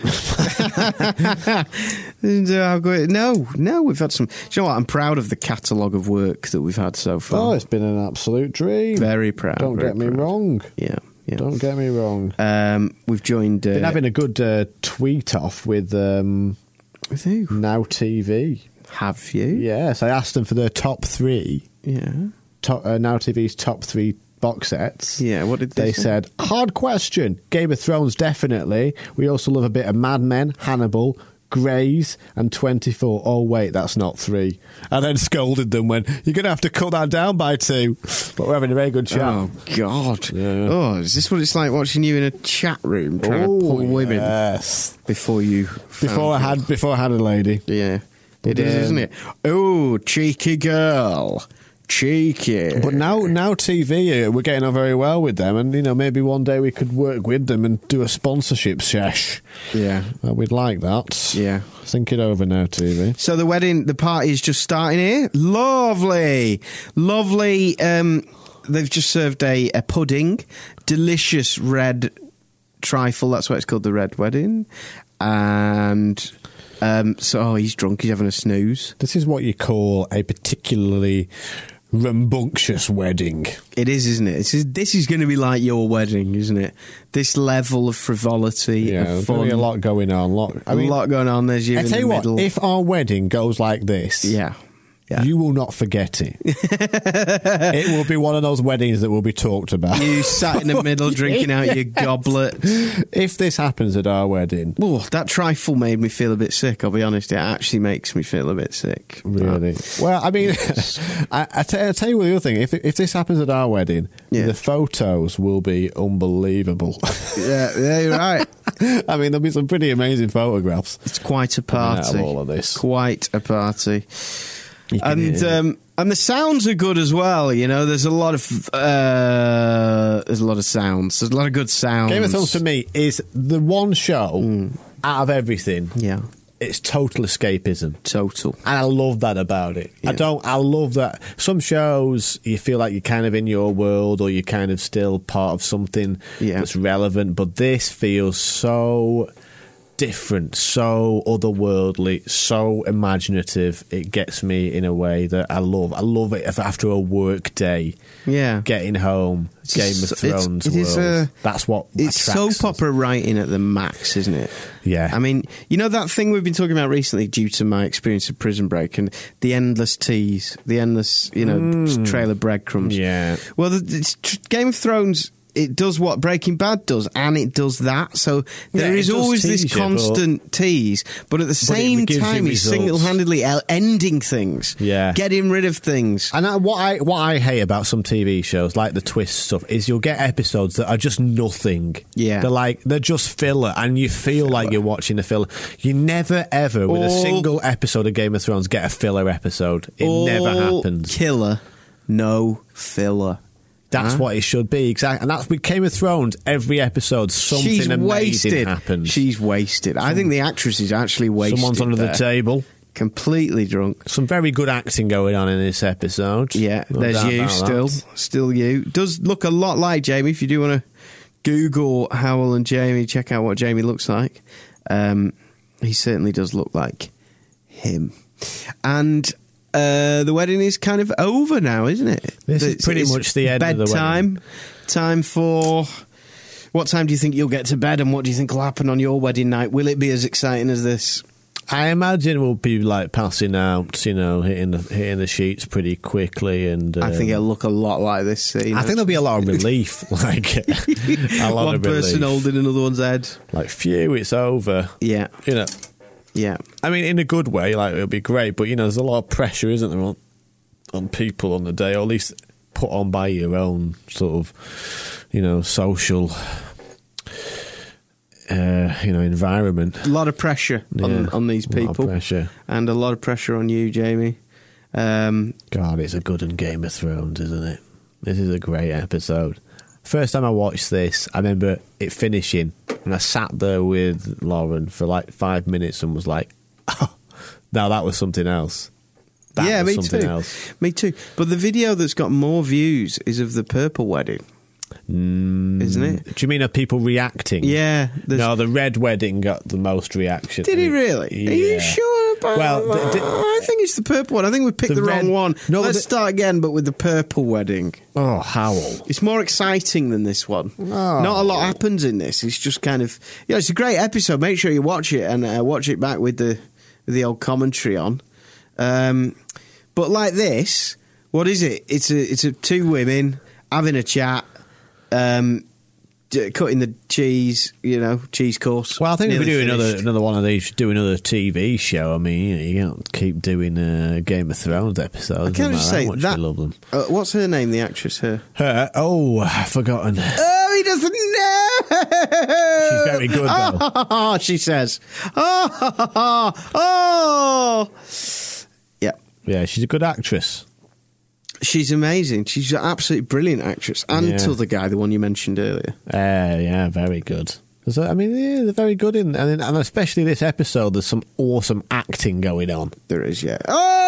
Speaker 2: And, uh, I've got- no, no, we've had some. Do you know what? I'm proud of the catalogue of work that we've had so
Speaker 3: Oh,
Speaker 2: far.
Speaker 3: it's been an absolute dream.
Speaker 2: Very proud.
Speaker 3: Don't
Speaker 2: very
Speaker 3: get me
Speaker 2: proud.
Speaker 3: wrong.
Speaker 2: Yeah, yeah.
Speaker 3: Don't get me wrong.
Speaker 2: Um, we've joined. Uh,
Speaker 3: Been having a good uh, tweet off with um,
Speaker 2: with who?
Speaker 3: Now T V.
Speaker 2: Have you?
Speaker 3: Yes, I asked them for their top three.
Speaker 2: Yeah.
Speaker 3: Top, uh, Now T V's top three box sets.
Speaker 2: Yeah, what did they
Speaker 3: They
Speaker 2: say?
Speaker 3: said, hard question. Game of Thrones, definitely. We also love a bit of Mad Men, Hannibal, Greys, and twenty-four. Oh, wait, that's not three. And then scolded them when, you're going to have to cut that down by two. But we're having a very good chat.
Speaker 2: Oh God!
Speaker 3: Yeah.
Speaker 2: Oh, is this what it's like watching you in a chat room trying to pull women
Speaker 3: yes.
Speaker 2: before you?
Speaker 3: Before I
Speaker 2: found
Speaker 3: had, before I had a lady.
Speaker 2: it? yeah, it
Speaker 3: But,
Speaker 2: is,
Speaker 3: um,
Speaker 2: isn't it? Oh, cheeky girl, cheeky.
Speaker 3: But now, now T V, uh, we're getting on very well with them, and you know maybe one day we could work with them and do a sponsorship sesh.
Speaker 2: yeah,
Speaker 3: Uh, we'd like that.
Speaker 2: yeah.
Speaker 3: Think it over now, T V.
Speaker 2: So the wedding, the party is just starting here. Lovely, lovely. Um, they've just served a, a pudding, delicious red trifle. That's why it's called the Red Wedding. And um, so, oh, he's drunk. He's having a snooze.
Speaker 3: This is what you call a particularly rambunctious wedding.
Speaker 2: It is, isn't it? This is, this is going to be like your wedding, isn't it? This level of frivolity,
Speaker 3: Yeah,
Speaker 2: of
Speaker 3: there's
Speaker 2: fun,
Speaker 3: gonna be a lot going on. Lot, I
Speaker 2: a
Speaker 3: mean,
Speaker 2: lot going on. There's you
Speaker 3: I
Speaker 2: in
Speaker 3: tell
Speaker 2: the
Speaker 3: you what,
Speaker 2: middle.
Speaker 3: if our wedding goes like this,
Speaker 2: yeah, yeah.
Speaker 3: you will not forget it. It will be one of those weddings that will be talked about.
Speaker 2: You sat in the middle drinking out your goblet.
Speaker 3: If this happens at our wedding,
Speaker 2: Oh, that trifle made me feel a bit sick, I'll be honest. It actually makes me feel a bit sick.
Speaker 3: really. Well, I mean, I, I, t- I tell you what the other thing. If if this happens at our wedding,
Speaker 2: Yeah.
Speaker 3: the photos will be unbelievable.
Speaker 2: Yeah, yeah, you're right.
Speaker 3: I mean, there'll be some pretty amazing photographs.
Speaker 2: It's quite a
Speaker 3: coming out
Speaker 2: party.
Speaker 3: of all of this.
Speaker 2: Quite a party.
Speaker 3: You can
Speaker 2: And
Speaker 3: hear it.
Speaker 2: um, and the sounds are good as well. You know, there's a lot of uh, there's a lot of sounds. There's a lot of good sounds.
Speaker 3: Game of Thrones for me is the one show out of everything.
Speaker 2: Yeah,
Speaker 3: It's total escapism.
Speaker 2: total.
Speaker 3: And I love that about it. I don't. I love that. Some shows you feel like you're kind of in your world, or you're kind of still part of something
Speaker 2: Yeah.
Speaker 3: that's relevant. But this feels so different, so otherworldly, so imaginative. It gets me in a way that I love. I love it if after a work day,
Speaker 2: Yeah,
Speaker 3: getting home,
Speaker 2: It's
Speaker 3: Game
Speaker 2: just-
Speaker 3: of Thrones
Speaker 2: it is
Speaker 3: world.
Speaker 2: a-
Speaker 3: That's what
Speaker 2: it's
Speaker 3: attracts
Speaker 2: soap
Speaker 3: us.
Speaker 2: opera writing at the max, isn't it?
Speaker 3: Yeah.
Speaker 2: I mean, you know that thing we've been talking about recently, due to my experience of Prison Break and the endless tease, the endless, you know, trail of breadcrumbs.
Speaker 3: Yeah.
Speaker 2: Well, the, it's, tr- Game of Thrones. It does what Breaking Bad does, and it does that. So there
Speaker 3: Yeah, it
Speaker 2: is
Speaker 3: does
Speaker 2: always this
Speaker 3: tease you, but-
Speaker 2: constant tease, but at the same
Speaker 3: gives you
Speaker 2: time, he's
Speaker 3: results.
Speaker 2: single-handedly el- ending things,
Speaker 3: Yeah.
Speaker 2: getting rid of things.
Speaker 3: And I, what I what I hate about some T V shows, like the twist stuff, is you'll get episodes that are just nothing.
Speaker 2: Yeah.
Speaker 3: they're like they're just filler, and you feel like you're watching a filler. You never ever with a
Speaker 2: All-
Speaker 3: single episode of Game of Thrones get a filler episode. It
Speaker 2: All
Speaker 3: never happens.
Speaker 2: Killer, no filler.
Speaker 3: That's
Speaker 2: Huh?
Speaker 3: what it should be, exactly. And that's with Game of Thrones. Every episode, something
Speaker 2: She's
Speaker 3: amazing
Speaker 2: wasted.
Speaker 3: happens.
Speaker 2: She's wasted. I think the actress is actually wasted.
Speaker 3: Someone's under the
Speaker 2: there.
Speaker 3: table.
Speaker 2: Completely drunk.
Speaker 3: Some very good acting going on in this episode.
Speaker 2: Yeah,
Speaker 3: No
Speaker 2: there's
Speaker 3: doubt
Speaker 2: you
Speaker 3: about
Speaker 2: still.
Speaker 3: that.
Speaker 2: Still you. Does look a lot like Jamie. If you do want to Google Howell and Jamie, check out what Jamie looks like. Um, he certainly does look like him. And uh, the wedding is kind of over now, isn't it?
Speaker 3: This is
Speaker 2: It's-
Speaker 3: pretty
Speaker 2: it's
Speaker 3: much the end of the
Speaker 2: bedtime. Time for. What time do you think you'll get to bed, and what do you think will happen on your wedding night? Will it be as exciting as this?
Speaker 3: I imagine we'll be like passing out, you know, hitting the hitting the sheets pretty quickly, and um,
Speaker 2: I think it'll look a lot like this scene.
Speaker 3: I think there'll be a lot of relief, like a lot
Speaker 2: One
Speaker 3: of
Speaker 2: person
Speaker 3: relief.
Speaker 2: holding another one's head.
Speaker 3: Like, phew, it's over.
Speaker 2: Yeah,
Speaker 3: You know,
Speaker 2: yeah.
Speaker 3: I mean, in a good way, like it'll be great, but you know, there's a lot of pressure, isn't there, on, on people on the day, or at least put on by your own sort of, you know, social. Uh, you know, environment.
Speaker 2: A lot of pressure on,
Speaker 3: Yeah,
Speaker 2: on these
Speaker 3: a lot of
Speaker 2: people,
Speaker 3: pressure.
Speaker 2: and a lot of pressure on you, Jamie. Um,
Speaker 3: God, it's a good one, Game of Thrones, isn't it? This is a great episode. First time I watched this, I remember it finishing, and I sat there with Lauren for like five minutes and was like, "Oh, now that was something else." That
Speaker 2: yeah,
Speaker 3: was
Speaker 2: me
Speaker 3: something
Speaker 2: too.
Speaker 3: else.
Speaker 2: Me too. But the video that's got more views is of the purple wedding,
Speaker 3: Mm,
Speaker 2: isn't it?
Speaker 3: Do you mean are people reacting?
Speaker 2: Yeah. there's-
Speaker 3: No, the red wedding got the most reaction.
Speaker 2: Did he really?
Speaker 3: Yeah.
Speaker 2: Are you sure about
Speaker 3: Well,
Speaker 2: that?
Speaker 3: d- d-
Speaker 2: I think it's the purple one. I think we picked
Speaker 3: The
Speaker 2: the,
Speaker 3: red-
Speaker 2: wrong one.
Speaker 3: No,
Speaker 2: Let's
Speaker 3: the-
Speaker 2: start again, but with the purple wedding.
Speaker 3: Oh, Howell.
Speaker 2: It's more exciting than this one.
Speaker 3: Oh.
Speaker 2: Not a lot happens in this. It's just kind of, you know, it's a great episode. Make sure you watch it and uh, watch it back with the with the old commentary on. Um, but like this, what is it? It's a it's a two women having a chat, um, d- cutting the cheese. You know, cheese course.
Speaker 3: Well, I think if we
Speaker 2: Nearly
Speaker 3: do another
Speaker 2: finished.
Speaker 3: another one of these, do another T V show. I mean, you, know, you can't keep doing uh, Game of Thrones episodes.
Speaker 2: I can
Speaker 3: no
Speaker 2: just
Speaker 3: matter
Speaker 2: say
Speaker 3: how much
Speaker 2: that.
Speaker 3: we love them.
Speaker 2: Uh, what's her name? The actress. Her.
Speaker 3: Her, oh, I've forgotten.
Speaker 2: Oh, he doesn't know.
Speaker 3: She's very good, though.
Speaker 2: Oh, she says. Oh, oh. Yeah,
Speaker 3: Yeah, she's a good actress.
Speaker 2: she's amazing. She's an absolutely brilliant actress. And
Speaker 3: Yeah.
Speaker 2: to the guy, the one you mentioned earlier.
Speaker 3: Uh, yeah, very good. So, I mean, yeah, they're very good in, and, and especially this episode. There's some awesome acting going on.
Speaker 2: There is, yeah.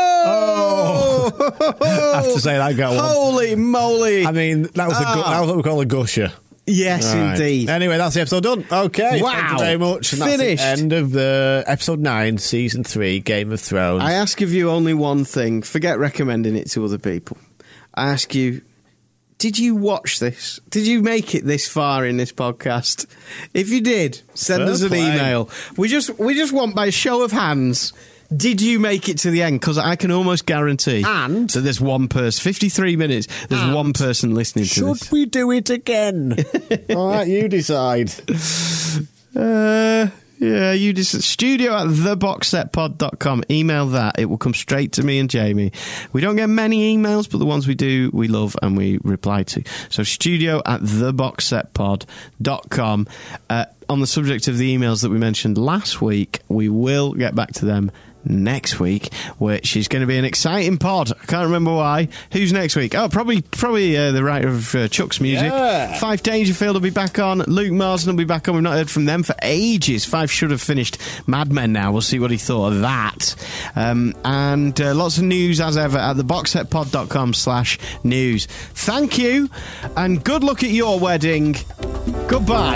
Speaker 2: Oh!
Speaker 3: I have to say that got one.
Speaker 2: Holy moly!
Speaker 3: I mean, that was, a gu-
Speaker 2: Ah.
Speaker 3: that was what we call a gusher.
Speaker 2: yes,
Speaker 3: Right.
Speaker 2: indeed.
Speaker 3: Anyway, that's the episode done. Okay.
Speaker 2: Wow.
Speaker 3: Thank you very much. And that's the
Speaker 2: Finished.
Speaker 3: end of the episode nine, season three, Game of Thrones.
Speaker 2: I ask of you only one thing. Forget recommending it to other people. I ask you, did you watch this? Did you make it this far in this podcast? If you did, send
Speaker 3: Fair
Speaker 2: us an
Speaker 3: play.
Speaker 2: email. We just we just want, by show of hands, did you make it to the end? Because I can almost guarantee
Speaker 3: And-
Speaker 2: that there's one person, fifty-three minutes, there's
Speaker 3: And
Speaker 2: one person listening to
Speaker 3: Should
Speaker 2: this.
Speaker 3: we do it again? All right, you decide.
Speaker 2: Uh, Yeah, you just studio at the box set pod dot com. Email that. It will come straight to me and Jamie. We don't get many emails, but the ones we do, we love and we reply to. So studio at the box set pod dot com. Uh, on the subject of the emails that we mentioned last week, we will get back to them next week, which is going to be an exciting pod. I can't remember why. Who's next week? Oh, probably probably uh, the writer of uh, Chuck's music.
Speaker 3: Yeah.
Speaker 2: Fife Dangerfield will be back on. Luke Marsden will be back on. We've not heard from them for ages. Fife should have finished Mad Men now. We'll see what he thought of that. Um, and uh, lots of news as ever at the box set pod dot com slash news. Thank you, and good luck at your wedding. Goodbye.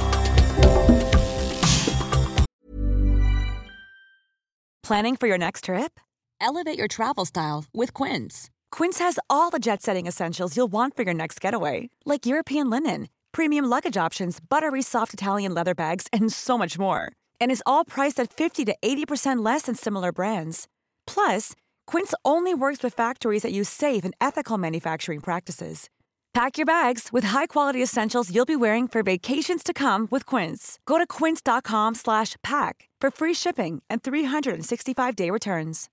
Speaker 5: Planning for your next trip?
Speaker 6: Elevate your travel style with Quince.
Speaker 5: Quince has all the jet-setting essentials you'll want for your next getaway, like European linen, premium luggage options, buttery soft Italian leather bags, and so much more. And is all priced at fifty to eighty percent less than similar brands. Plus, Quince only works with factories that use safe and ethical manufacturing practices. Pack your bags with high-quality essentials you'll be wearing for vacations to come with Quince. Go to quince dot com slash pack for free shipping and three sixty-five day returns.